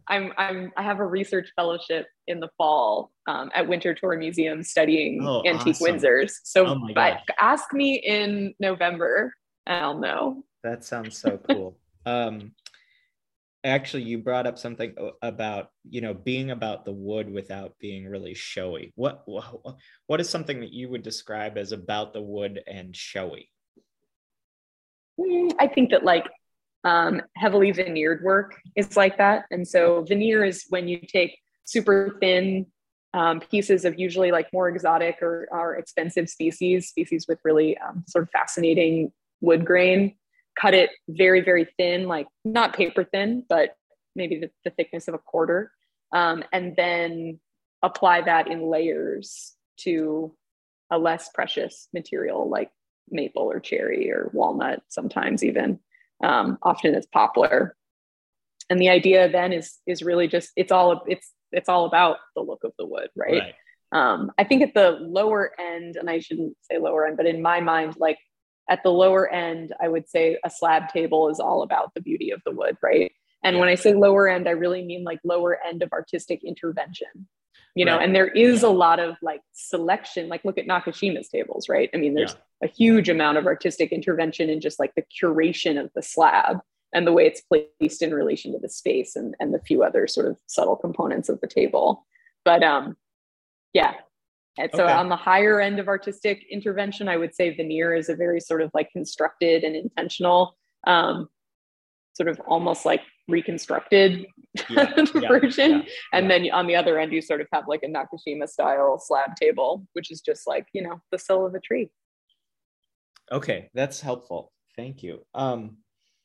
Speaker 2: I'm I'm I have a research fellowship in the fall um, at Winter Tour Museum studying
Speaker 1: Oh,
Speaker 2: antique
Speaker 1: awesome.
Speaker 2: Windsors.
Speaker 1: Oh
Speaker 2: So,
Speaker 1: my
Speaker 2: but
Speaker 1: gosh.
Speaker 2: ask me in November, and I'll know.
Speaker 1: That sounds so cool. Um, actually, you brought up something about, you know, being about the wood without being really showy. What what is something that you would describe as about the wood and showy?
Speaker 2: Mm, I think that like um, heavily veneered work is like that. And so veneer is when you take super thin um, pieces of usually like more exotic or, or expensive species, species with really um, sort of fascinating wood grain, cut it very, very thin, like not paper thin, but maybe the, the thickness of a quarter. Um, and then apply that in layers to a less precious material like maple or cherry or walnut, sometimes even. Um, often it's poplar. And the idea then is is really just it's all it's it's all about the look of the wood, right?
Speaker 1: Right.
Speaker 2: Um, I think at the lower end, and I shouldn't say lower end, but in my mind, like at the lower end, I would say a slab table is all about the beauty of the wood, right? And
Speaker 1: Yeah.
Speaker 2: when I say lower end, I really mean like lower end of artistic intervention, you know,
Speaker 1: Right.
Speaker 2: and there is
Speaker 1: Yeah.
Speaker 2: a lot of like selection, like look at Nakashima's tables, right? I mean, there's
Speaker 1: Yeah.
Speaker 2: a huge amount of artistic intervention in just like the curation of the slab and the way it's placed in relation to the space and, and the few other sort of subtle components of the table. But um, yeah. And so
Speaker 1: Okay.
Speaker 2: on the higher end of artistic intervention, I would say veneer is a very sort of like constructed and intentional, um, sort of almost like reconstructed
Speaker 1: Yeah. Yeah.
Speaker 2: version.
Speaker 1: Yeah.
Speaker 2: And
Speaker 1: Yeah.
Speaker 2: then on the other end, you sort of have like a Nakashima style slab table, which is just like, you know, the sill of a tree.
Speaker 1: Okay, that's helpful. Thank you. Um,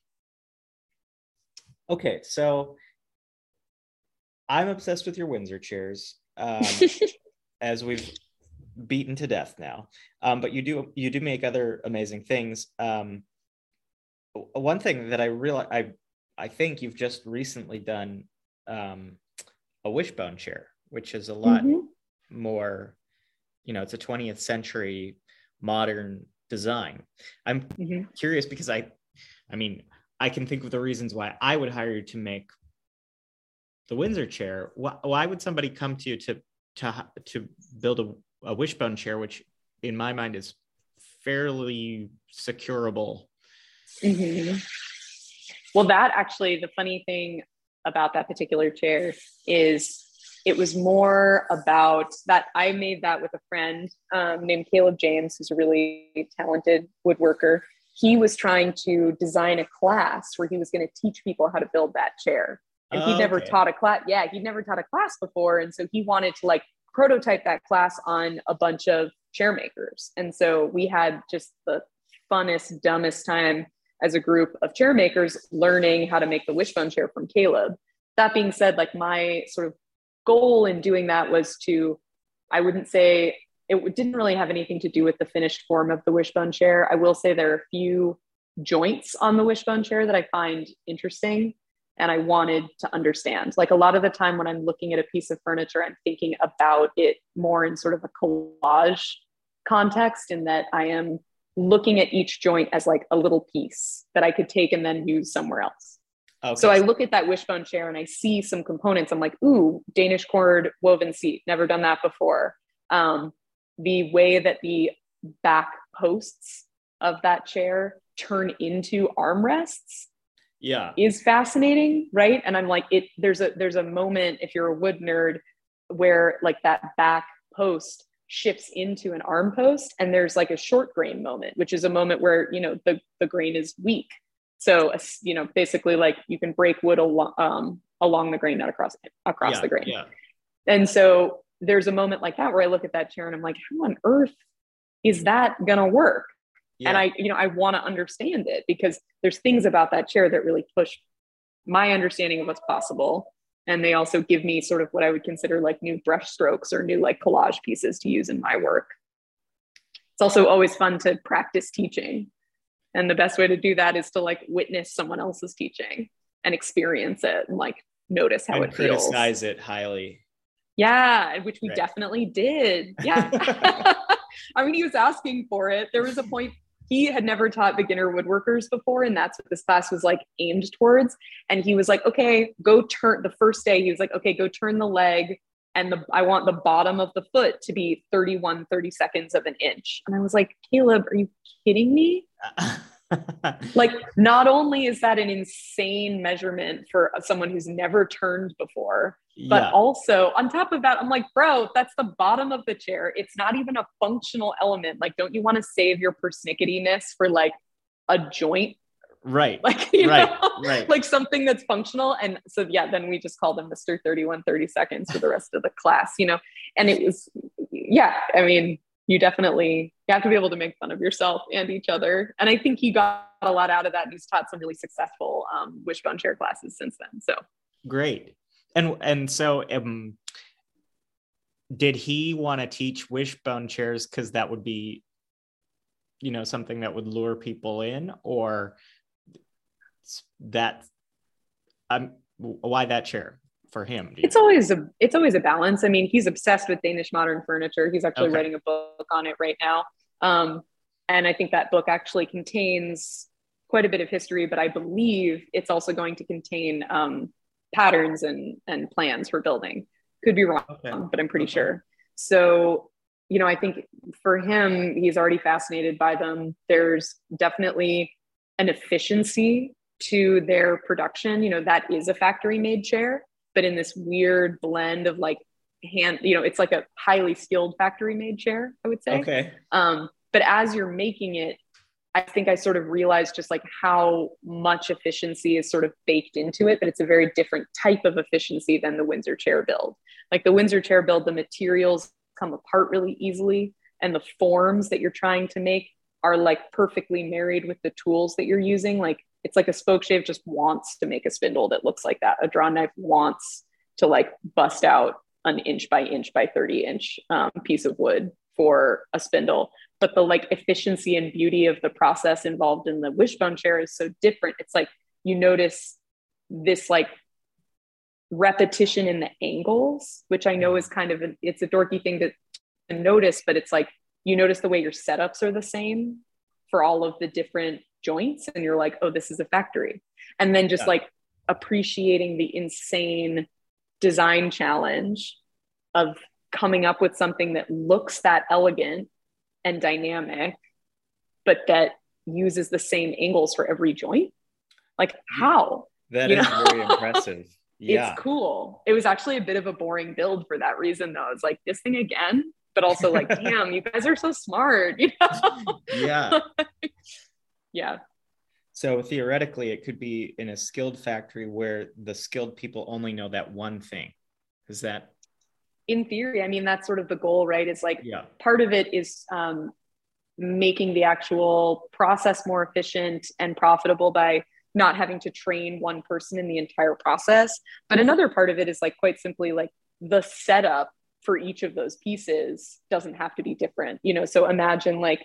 Speaker 1: okay, so I'm obsessed with your Windsor chairs, um, as we've beaten to death now. Um, but you do you do make other amazing things. Um, one thing that I realize I I think you've just recently done um, a wishbone chair, which is a lot mm-hmm. more, you know, it's a twentieth century modern design. I'm mm-hmm. curious because I, I mean, I can think of the reasons why I would hire you to make the Windsor chair. Why, why would somebody come to you to to to build a, a wishbone chair, which in my mind is fairly securable?
Speaker 2: Mm-hmm. Well, that actually, the funny thing about that particular chair is it was more about that. I made that with a friend um, named Caleb James, who's a really talented woodworker. He was trying to design a class where he was going to teach people how to build that chair. And he'd oh, never okay. taught a class. Yeah, he'd never taught a class before. And so he wanted to like prototype that class on a bunch of chair makers. And so we had just the funnest, dumbest time as a group of chair makers learning how to make the wishbone chair from Caleb. That being said, like my sort of goal in doing that was to, I wouldn't say, it didn't really have anything to do with the finished form of the wishbone chair. I will say there are a few joints on the wishbone chair that I find interesting and I wanted to understand. Like a lot of the time when I'm looking at a piece of furniture, I'm thinking about it more in sort of a collage context, in that I am looking at each joint as like a little piece that I could take and then use somewhere else. Okay. So I look at that wishbone chair and I see some components. I'm like, ooh, Danish cord woven seat. Never done that before. Um, the way that the back posts of that chair turn into armrests
Speaker 1: yeah.
Speaker 2: is fascinating, right? And I'm like, it. There's a there's a moment, if you're a wood nerd, where like that back post shifts into an arm post, and there's like a short grain moment, which is a moment where, you know, the, the grain is weak. So, you know, basically like you can break wood along, um, along the grain, not across, across
Speaker 1: yeah,
Speaker 2: the grain.
Speaker 1: Yeah.
Speaker 2: And so there's a moment like that where I look at that chair and I'm like, how on earth is that going to work? Yeah. And I, you know, I want to understand it because there's things about that chair that really push my understanding of what's possible. And they also give me sort of what I would consider like new brush strokes or new like collage pieces to use in my work. It's also always fun to practice teaching. And the best way to do that is to like witness someone else's teaching and experience it and like notice how
Speaker 1: and
Speaker 2: it feels.
Speaker 1: Criticize it highly.
Speaker 2: Yeah, which we
Speaker 1: right.
Speaker 2: definitely did. Yeah. I mean, he was asking for it. There was a point he had never taught beginner woodworkers before. And that's what this class was like aimed towards. And he was like, okay, go turn the first day. He was like, okay, go turn the leg. And the, I want the bottom of the foot to be thirty-one thirty-seconds of an inch. And I was like, Caleb, are you kidding me? Like, not only is that an insane measurement for someone who's never turned before, but yeah. also on top of that, I'm like, bro, that's the bottom of the chair. It's not even a functional element. Like, don't you want to save your persnicketyness for like a joint?
Speaker 1: Right.
Speaker 2: Like, you
Speaker 1: right.
Speaker 2: know,
Speaker 1: right.
Speaker 2: like something that's functional. And so, yeah, then we just called him Mister thirty-one thirty seconds for the rest of the class, you know, and it was, yeah, I mean, you definitely, you have to be able to make fun of yourself and each other. And I think he got a lot out of that. And he's taught some really successful um, wishbone chair classes since then. So
Speaker 1: great. And, and so um, did he want to teach wishbone chairs because that would be, you know, something that would lure people in, or that, um, why that chair? For him,
Speaker 2: it's always a it's always a balance. I mean, he's obsessed with Danish modern furniture. He's actually okay. writing a book on it right now, um, and I think that book actually contains quite a bit of history. But I believe it's also going to contain um, patterns and and plans for building. Could be wrong, okay. but I'm pretty okay. sure. So, you know, I think for him, he's already fascinated by them. There's definitely an efficiency to their production. You know, that is a factory made chair, but in this weird blend of like hand, you know, it's like a highly skilled factory made chair, I would say.
Speaker 1: Okay.
Speaker 2: Um, but as you're making it, I think I sort of realized just like how much efficiency is sort of baked into it, but it's a very different type of efficiency than the Windsor chair build. Like the Windsor chair build, the materials come apart really easily, and the forms that you're trying to make are like perfectly married with the tools that you're using. Like it's like a spoke shave just wants to make a spindle that looks like that. A draw knife wants to like bust out an inch by inch by thirty inch um, piece of wood for a spindle. But the like efficiency and beauty of the process involved in the wishbone chair is so different. It's like you notice this like repetition in the angles, which I know is kind of a, it's a dorky thing to, to notice, but it's like you notice the way your setups are the same for all of the different joints, and you're like, oh, this is a factory. And then just yeah. like appreciating the insane design challenge of coming up with something that looks that elegant and dynamic, but that uses the same angles for every joint. Like how?
Speaker 1: That you is know? Very impressive. Yeah.
Speaker 2: It's cool. It was actually a bit of a boring build for that reason though. It's like this thing again, but also like, damn, you guys are so smart. You know?
Speaker 1: Yeah.
Speaker 2: Yeah.
Speaker 1: So theoretically, it could be in a skilled factory where the skilled people only know that one thing. Is that?
Speaker 2: In theory, I mean, that's sort of the goal, right? It's like
Speaker 1: yeah.
Speaker 2: part of it is um, making the actual process more efficient and profitable by not having to train one person in the entire process. But another part of it is like quite simply like the setup for each of those pieces doesn't have to be different, you know? So imagine like,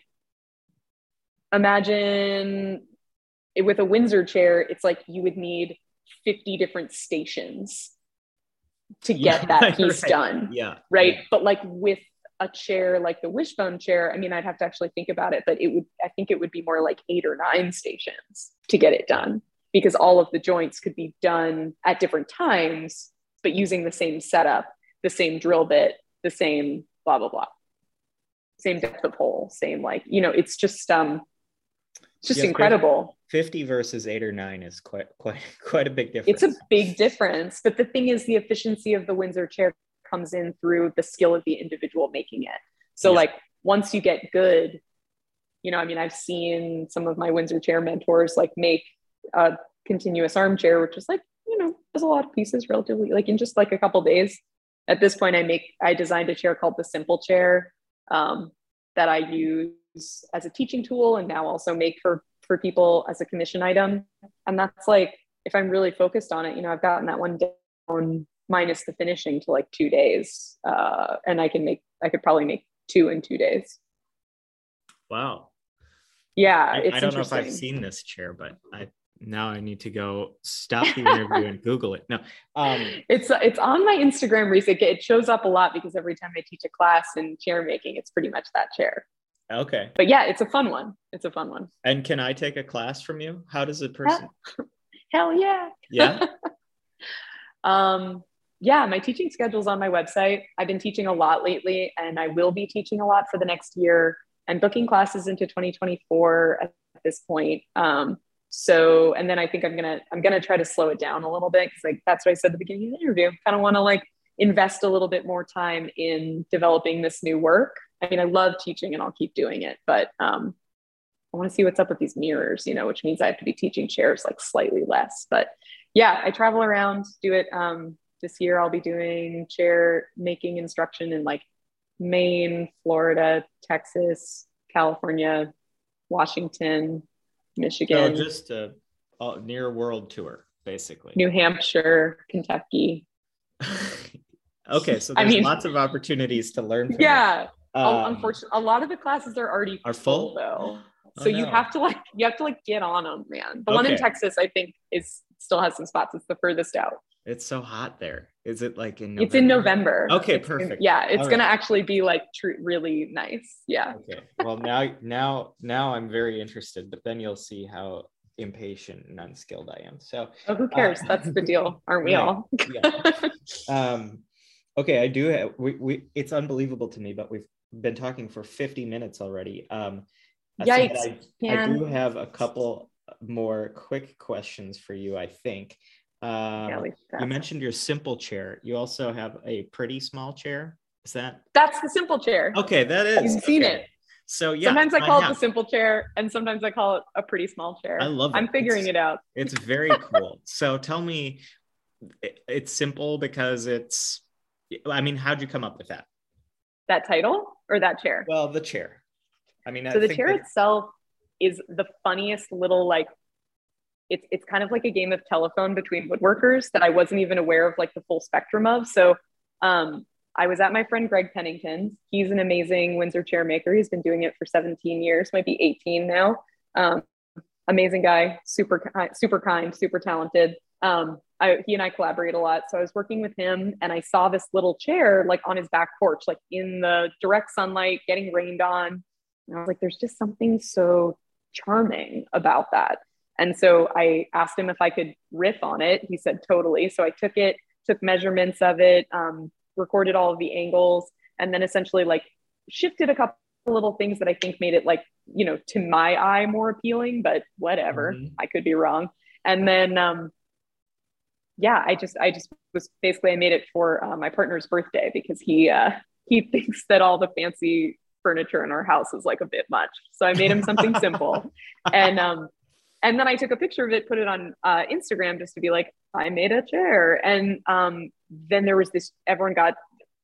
Speaker 2: imagine it, with a Windsor chair, it's like you would need fifty different stations to get
Speaker 1: yeah,
Speaker 2: that piece
Speaker 1: right.
Speaker 2: done.
Speaker 1: Yeah.
Speaker 2: Right.
Speaker 1: Yeah.
Speaker 2: But like with a chair, like the wishbone chair, I mean, I'd have to actually think about it, but it would, I think it would be more like eight or nine stations to get it done, because all of the joints could be done at different times, but using the same setup, the same drill bit, the same blah, blah, blah, same depth of hole, same, like, you know, it's just, um, it's just yeah, incredible.
Speaker 1: fifty versus eight or nine is quite, quite, quite a big difference.
Speaker 2: It's a big difference. But the thing is, the efficiency of the Windsor chair comes in through the skill of the individual making it. So yeah. like once you get good, you know, I mean, I've seen some of my Windsor chair mentors like make a continuous armchair, which is like, you know, there's a lot of pieces relatively like in just like a couple days. At this point, I make, I designed a chair called the Simple Chair um, that I use as a teaching tool, and now also make for for people as a commission item. And that's like, if I'm really focused on it, you know, I've gotten that one down minus the finishing to like two days. Uh, and I can make, I could probably make two in two days.
Speaker 1: Wow.
Speaker 2: Yeah.
Speaker 1: I,
Speaker 2: it's
Speaker 1: I don't know if I've seen this chair, but I, now I need to go stop the interview and Google it. No, um,
Speaker 2: it's, it's on my Instagram recently. It shows up a lot because every time I teach a class in chair making, it's pretty much that chair.
Speaker 1: Okay.
Speaker 2: But yeah, it's a fun one. It's a fun one.
Speaker 1: And can I take a class from you? How does a person?
Speaker 2: Hell yeah.
Speaker 1: Yeah.
Speaker 2: um, yeah, my teaching schedule's on my website. I've been teaching a lot lately, and I will be teaching a lot for the next year and booking classes into twenty twenty-four at this point. Um, so, and then I think I'm gonna I'm gonna try to slow it down a little bit, because like that's what I said at the beginning of the interview. Kind of want to like invest a little bit more time in developing this new work. I mean, I love teaching and I'll keep doing it, but um, I want to see what's up with these mirrors, you know, which means I have to be teaching chairs like slightly less. But yeah, I travel around, do it. Um, this year I'll be doing chair making instruction in like Maine, Florida, Texas, California, Washington, Michigan.
Speaker 1: So just a, a near world tour, basically.
Speaker 2: New Hampshire, Kentucky.
Speaker 1: Okay, so there's
Speaker 2: I mean,
Speaker 1: lots of opportunities to learn from
Speaker 2: yeah.
Speaker 1: Um,
Speaker 2: Unfortunately, a lot of the classes are already
Speaker 1: are full,
Speaker 2: full though.
Speaker 1: Oh,
Speaker 2: So
Speaker 1: no.
Speaker 2: you have to like, you have to like get on them, man. The
Speaker 1: Okay.
Speaker 2: one in Texas, I think is still has some spots. It's the furthest out.
Speaker 1: It's so hot there. Is it like in November?
Speaker 2: It's in November.
Speaker 1: Okay,
Speaker 2: it's,
Speaker 1: perfect.
Speaker 2: Yeah, it's
Speaker 1: All
Speaker 2: gonna
Speaker 1: right.
Speaker 2: actually be like tr- really nice. Yeah.
Speaker 1: Okay. Well, now, now, now I'm very interested. But then you'll see how impatient and unskilled I am. So.
Speaker 2: Oh, who cares?
Speaker 1: Uh,
Speaker 2: That's the deal, aren't we
Speaker 1: right.
Speaker 2: all?
Speaker 1: Yeah. Um. Okay, I do. Have, we we. It's unbelievable to me, but we've been talking for fifty minutes already. Um.
Speaker 2: Yikes.
Speaker 1: So I, I do have a couple more quick questions for you, I think. Um,
Speaker 2: Yeah,
Speaker 1: you mentioned your simple chair. You also have a pretty small chair. Is that?
Speaker 2: That's the simple chair.
Speaker 1: Okay, that is.
Speaker 2: You've seen
Speaker 1: okay.
Speaker 2: it.
Speaker 1: So yeah.
Speaker 2: Sometimes I call
Speaker 1: I
Speaker 2: it the simple chair, and sometimes I call it a pretty small chair.
Speaker 1: I love it.
Speaker 2: I'm figuring
Speaker 1: it's,
Speaker 2: it out.
Speaker 1: It's very cool. So tell me, it, it's simple because it's, I mean, how'd you come up with that?
Speaker 2: That title or that chair?
Speaker 1: Well, the chair. I mean,
Speaker 2: so
Speaker 1: I
Speaker 2: the
Speaker 1: think
Speaker 2: chair
Speaker 1: that...
Speaker 2: itself is the funniest little like, it's it's kind of like a game of telephone between woodworkers that I wasn't even aware of like the full spectrum of. So um, I was at my friend Greg Pennington's. He's an amazing Windsor chair maker. He's been doing it for seventeen years, might be eighteen now. Um, amazing guy, super super kind, super talented. Um, I, he and I collaborate a lot. So I was working with him and I saw this little chair like on his back porch, like in the direct sunlight, getting rained on. And I was like, there's just something so charming about that. And so I asked him if I could riff on it. He said, totally. So I took it, took measurements of it, um, recorded all of the angles, and then essentially like shifted a couple little things that I think made it like, you know, to my eye more appealing, but whatever, mm-hmm. I could be wrong. And then, um, yeah, I just, I just was basically, I made it for uh, my partner's birthday because he, uh, he thinks that all the fancy furniture in our house is like a bit much. So I made him something simple. And, um, and then I took a picture of it, put it on uh, Instagram just to be like, I made a chair. And um, then there was this, everyone got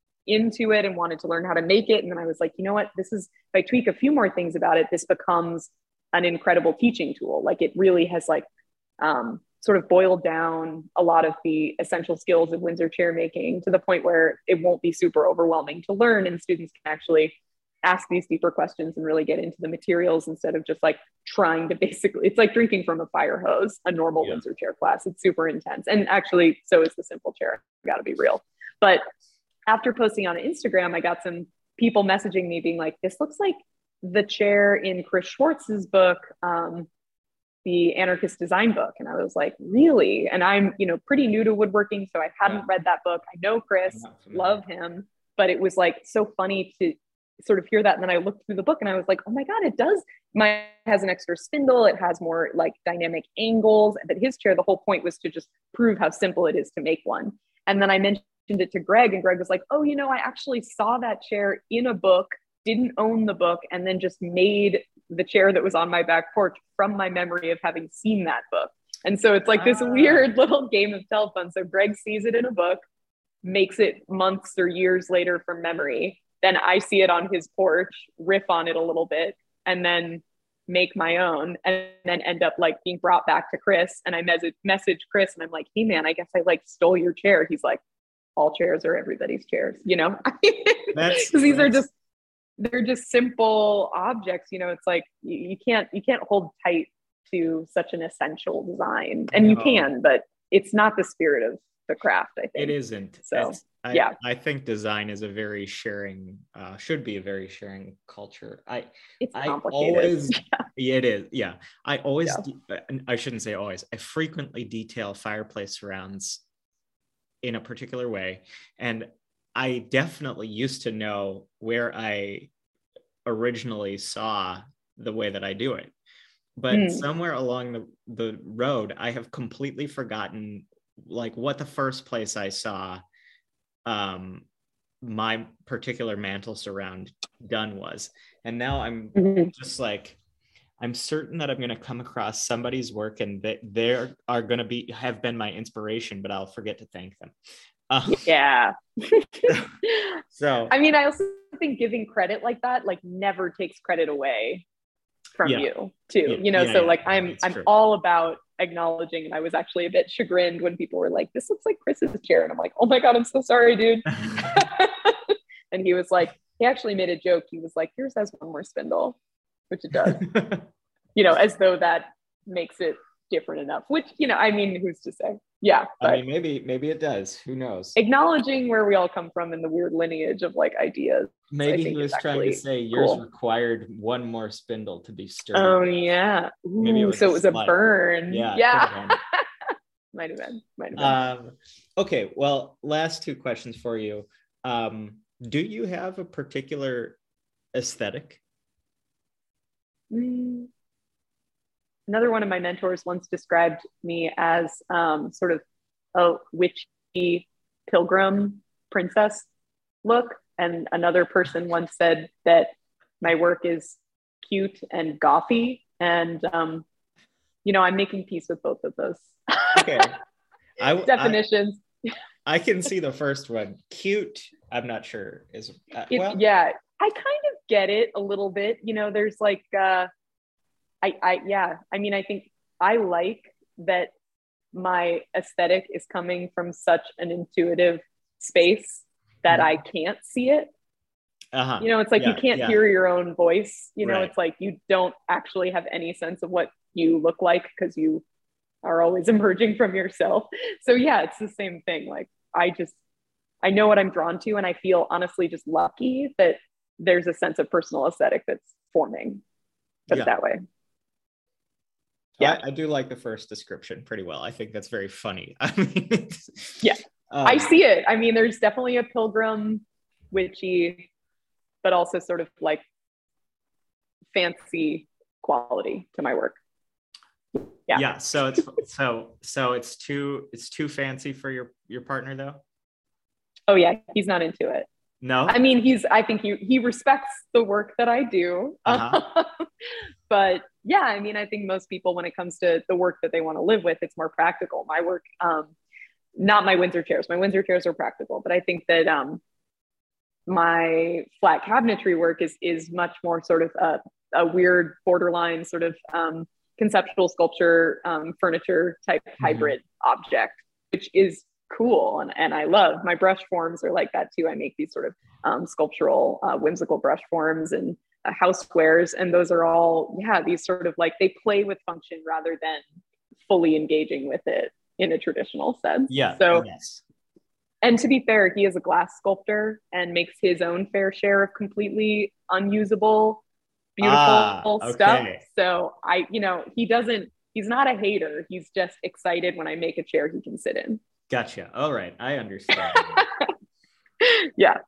Speaker 2: into it and wanted to learn how to make it. And then I was like, you know what, this is, if I tweak a few more things about it, this becomes an incredible teaching tool. Like it really has like um, sort of boiled down a lot of the essential skills of Windsor chair making to the point where it won't be super overwhelming to learn, and students can actually ask these deeper questions and really get into the materials instead of just like trying to basically, it's like drinking from a fire hose, a normal yeah. Windsor chair class. It's super intense. And actually, so is the simple chair, gotta be real. But after posting on Instagram, I got some people messaging me being like, this looks like the chair in Chris Schwartz's book, um, the Anarchist Design book. And I was like, really? And I'm, you know, pretty new to woodworking, so I hadn't yeah. read that book. I know Chris, love him, but it was like so funny to sort of hear that. And then I looked through the book and I was like, oh my God, it does. Mine has an extra spindle. It has more like dynamic angles. But his chair, the whole point was to just prove how simple it is to make one. And then I mentioned it to Greg, and Greg was like, oh, you know, I actually saw that chair in a book, didn't own the book, and then just made the chair that was on my back porch from my memory of having seen that book. And so it's like this ah. weird little game of telephone. So Greg sees it in a book, makes it months or years later from memory. Then I see it on his porch, riff on it a little bit, and then make my own, and then end up like being brought back to Chris. And I message message Chris and I'm like, hey man, I guess I like stole your chair. He's like, all chairs are everybody's chairs, you know?
Speaker 1: That's,
Speaker 2: these
Speaker 1: that's...
Speaker 2: are just, they're just simple objects. You know, it's like, you, you can't, you can't hold tight to such an essential design, and you can, but it's not the spirit of the craft, I think.
Speaker 1: It isn't.
Speaker 2: So
Speaker 1: It's, I,
Speaker 2: yeah.
Speaker 1: I think design is a very sharing, uh, should be a very sharing culture. I,
Speaker 2: It's
Speaker 1: I
Speaker 2: complicated.
Speaker 1: always,
Speaker 2: yeah.
Speaker 1: yeah, it is. Yeah. I always,
Speaker 2: Yeah.
Speaker 1: de- I shouldn't say always, I frequently detail fireplace surrounds in a particular way. And I definitely used to know where I originally saw the way that I do it. But
Speaker 2: Mm.
Speaker 1: somewhere along the, the road, I have completely forgotten like what the first place I saw um, my particular mantle surround done was. And now I'm
Speaker 2: Mm-hmm.
Speaker 1: just like, I'm certain that I'm going to come across somebody's work and that they are going to be, have been my inspiration, but I'll forget to thank them. Um,
Speaker 2: yeah.
Speaker 1: so,
Speaker 2: I mean, I also think giving credit like that, like never takes credit away from
Speaker 1: yeah,
Speaker 2: you too,
Speaker 1: yeah,
Speaker 2: you know,
Speaker 1: yeah,
Speaker 2: so
Speaker 1: yeah,
Speaker 2: like I'm, I'm
Speaker 1: true.
Speaker 2: all about acknowledging. And I was actually a bit chagrined when people were like, this looks like Chris's chair. And I'm like, oh my God, I'm so sorry, dude. And he was like, he actually made a joke. He was like, yours has one more spindle, which it does, you know, as though that makes it different enough, which, you know, I mean, who's to say? Yeah.
Speaker 1: I mean, maybe, maybe it does. Who knows?
Speaker 2: Acknowledging where we all come from and the weird lineage of like ideas.
Speaker 1: Maybe he was trying to say yours
Speaker 2: cool.
Speaker 1: required one more spindle to be sturdy.
Speaker 2: Oh yeah. Ooh, maybe it was so it was a burn.
Speaker 1: Yeah.
Speaker 2: Yeah. might have been. Might have been.
Speaker 1: Um, okay. Well, last two questions for you. Um, do you have a particular aesthetic?
Speaker 2: Mm. Another one of my mentors once described me as um, sort of a witchy pilgrim princess look. And another person once said that my work is cute and gothy. And, um, you know, I'm making peace with both of those
Speaker 1: okay. I,
Speaker 2: definitions.
Speaker 1: I, I can see the first one. Cute, I'm not sure. Is uh, well,
Speaker 2: it, Yeah, I kind of get it a little bit. You know, there's like, uh, I, I, yeah, I mean, I think I like that my aesthetic is coming from such an intuitive space that I can't see it. Uh-huh. You know, it's like yeah, you can't yeah. hear your own voice. You know, right. It's like you don't actually have any sense of what you look like because you are always emerging from yourself. So yeah, it's the same thing. Like I just, I know what I'm drawn to, and I feel honestly just lucky that there's a sense of personal aesthetic that's forming. Put yeah. it that way.
Speaker 1: Yeah, I, I do like the first description pretty well. I think that's very funny. I mean,
Speaker 2: yeah, um, I see it. I mean, there's definitely a pilgrim, witchy, but also sort of like fancy quality to my work. Yeah.
Speaker 1: Yeah. So it's so so it's too it's too fancy for your your partner though.
Speaker 2: Oh yeah, he's not into it.
Speaker 1: No.
Speaker 2: I mean, he's. I think he he respects the work that I do. Uh-huh. But yeah, I mean, I think most people, when it comes to the work that they want to live with, it's more practical. My work, um, not my Windsor chairs. My Windsor chairs are practical, but I think that um, my flat cabinetry work is is much more sort of a, a weird borderline sort of um, conceptual sculpture, um, furniture type mm-hmm. hybrid object, which is cool. And, and I love my brush forms are like that too. I make these sort of um, sculptural, uh, whimsical brush forms and uh, housewares. And those are all, yeah, these sort of like, they play with function rather than fully engaging with it in a traditional sense.
Speaker 1: Yeah.
Speaker 2: So,
Speaker 1: yes.
Speaker 2: And to be fair, he is a glass sculptor and makes his own fair share of completely unusable, beautiful ah, okay. stuff. So I, you know, he doesn't, he's not a hater. He's just excited when I make a chair he can sit in.
Speaker 1: Gotcha. All right. I understand.
Speaker 2: Yeah.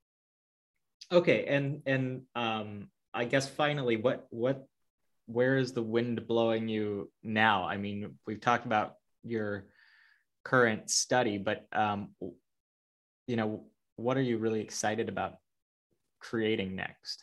Speaker 1: Okay. And, and, um, I guess finally, what, what, where is the wind blowing you now? I mean, we've talked about your current study, but, um, you know, what are you really excited about creating next?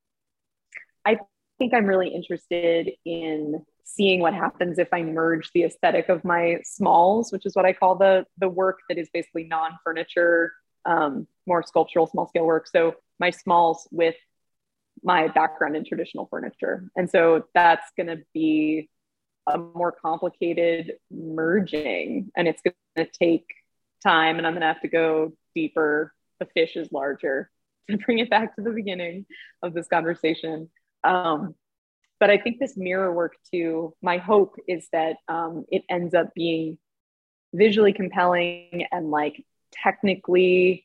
Speaker 2: I think I'm really interested in seeing what happens if I merge the aesthetic of my smalls, which is what I call the, the work that is basically non-furniture, um, more sculptural, small scale work. So my smalls with my background in traditional furniture. And so that's going to be a more complicated merging, and it's going to take time, and I'm going to have to go deeper. The fish is larger, to bring it back to the beginning of this conversation. Um, But I think this mirror work too, my hope is that um, it ends up being visually compelling and like technically,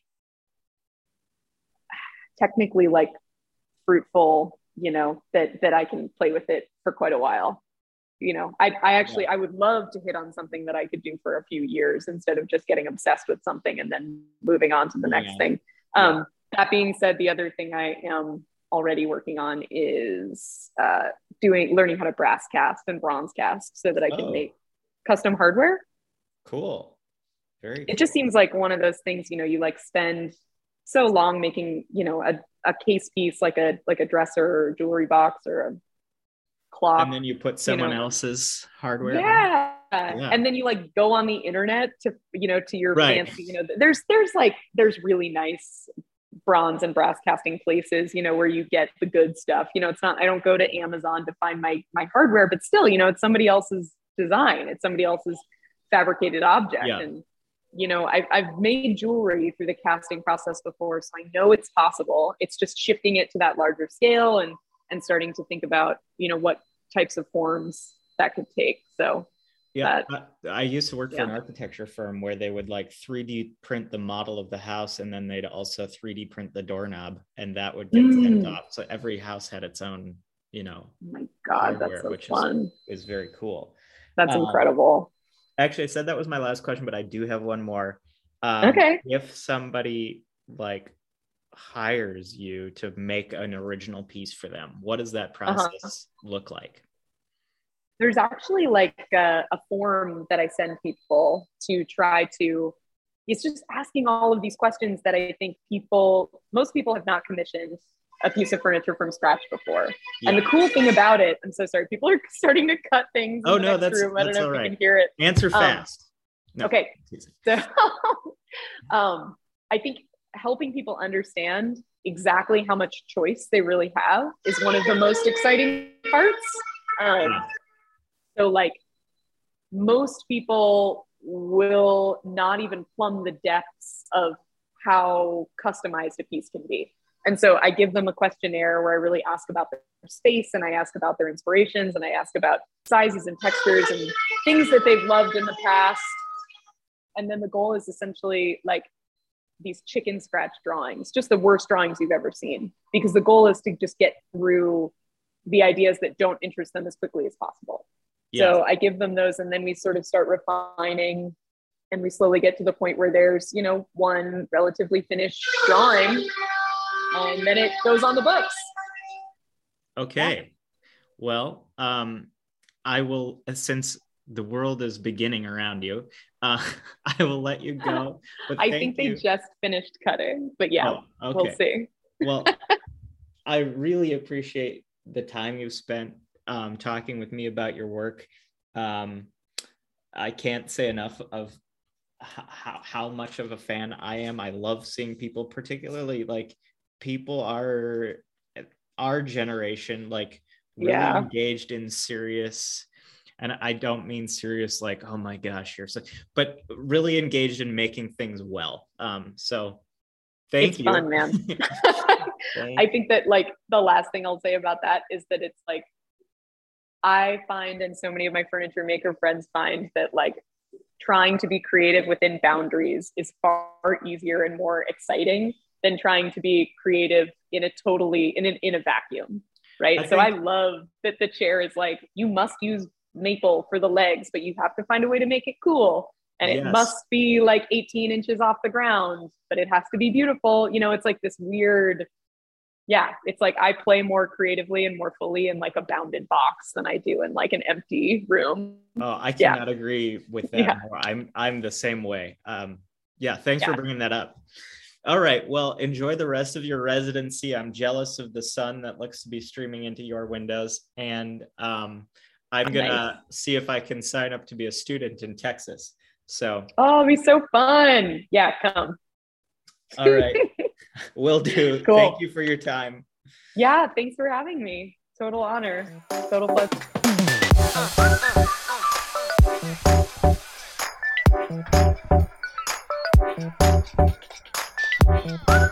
Speaker 2: technically like fruitful, you know, that, that I can play with it for quite a while. You know, I, I actually, yeah. I would love to hit on something that I could do for a few years instead of just getting obsessed with something and then moving on to the yeah. next thing. Um, yeah. That being said, the other thing I am already working on is uh, doing, learning how to brass cast and bronze cast so that I can oh. make custom hardware.
Speaker 1: Cool. Very
Speaker 2: It
Speaker 1: cool.
Speaker 2: just seems like one of those things, you know, you like spend so long making, you know, a, a case piece, like a, like a dresser or a jewelry box or a clock.
Speaker 1: And then you put someone you know, else's hardware
Speaker 2: yeah. yeah. And then you like go on the internet to, you know, to your
Speaker 1: right.
Speaker 2: fancy, you know, there's, there's like, there's really nice bronze and brass casting places, you know, where you get the good stuff. You know, it's not, I don't go to Amazon to find my, my hardware, but still, you know, it's somebody else's design. It's somebody else's fabricated object. Yeah. And, you know, I've, I've made jewelry through the casting process before, so I know it's possible. It's just shifting it to that larger scale and, and starting to think about, you know, what types of forms that could take. So
Speaker 1: yeah, that, I, I used to work for yeah. an architecture firm where they would like three D print the model of the house, and then they'd also three D print the doorknob, and that would get mm. sent off. So every house had its own, you know,
Speaker 2: oh my God, hardware, that's so
Speaker 1: which
Speaker 2: fun.
Speaker 1: Is, is very cool.
Speaker 2: That's um, incredible.
Speaker 1: Actually, I said that was my last question, but I do have one more. Um,
Speaker 2: okay.
Speaker 1: If somebody like hires you to make an original piece for them, what does that process uh-huh. look like?
Speaker 2: There's actually like a, a form that I send people to try to, it's just asking all of these questions that I think people, most people have not commissioned a piece of furniture from scratch before. Yeah. And the cool thing about it, I'm so sorry, people are starting to cut things.
Speaker 1: Oh
Speaker 2: in the
Speaker 1: no,
Speaker 2: next
Speaker 1: that's,
Speaker 2: room. I
Speaker 1: that's
Speaker 2: don't know
Speaker 1: all
Speaker 2: if
Speaker 1: right.
Speaker 2: you can hear it.
Speaker 1: Answer fast.
Speaker 2: Um, no. Okay. So um, I think helping people understand exactly how much choice they really have is one of the most exciting parts. Um, yeah. So like most people will not even plumb the depths of how customized a piece can be. And so I give them a questionnaire where I really ask about their space, and I ask about their inspirations, and I ask about sizes and textures and things that they've loved in the past. And then the goal is essentially like these chicken scratch drawings, just the worst drawings you've ever seen, because the goal is to just get through the ideas that don't interest them as quickly as possible. Yeah. So I give them those, and then we sort of start refining, and we slowly get to the point where there's, you know, one relatively finished drawing, and then it goes on the books.
Speaker 1: Okay.
Speaker 2: Yeah.
Speaker 1: Well, um, I will, since the world is beginning around you, uh, I will let you go. But
Speaker 2: I think they
Speaker 1: you.
Speaker 2: just finished cutting, but yeah, oh, okay. We'll see.
Speaker 1: Well, I really appreciate the time you've spent um, talking with me about your work. Um, I can't say enough of how, how much of a fan I am. I love seeing people, particularly like people are our generation, like really yeah. engaged in serious, and I don't mean serious like, oh my gosh, you're so, but really engaged in making things well. Um, so thank
Speaker 2: it's
Speaker 1: you.
Speaker 2: Fun, man. I think that like the last thing I'll say about that is that it's like, I find, and so many of my furniture maker friends find, that like trying to be creative within boundaries is far easier and more exciting than trying to be creative in a totally, in an, in a vacuum. Right. I so think... I love that the chair is like, you must use maple for the legs, but you have to find a way to make it cool. And yes. It must be like eighteen inches off the ground, but it has to be beautiful. You know, it's like this weird, yeah, it's like I play more creatively and more fully in like a bounded box than I do in like an empty room.
Speaker 1: Oh, I cannot yeah. agree with that yeah. more. I'm, I'm the same way. Um, yeah. Thanks yeah. for bringing that up. All right. Well, enjoy the rest of your residency. I'm jealous of the sun that looks to be streaming into your windows. And um, I'm going to nice. see if I can sign up to be a student in Texas. So.
Speaker 2: Oh, it'd be so fun. Yeah, come.
Speaker 1: All right. Will do. Cool. Thank you for your time.
Speaker 2: Yeah. Thanks for having me. Total honor. Total pleasure. Thank you.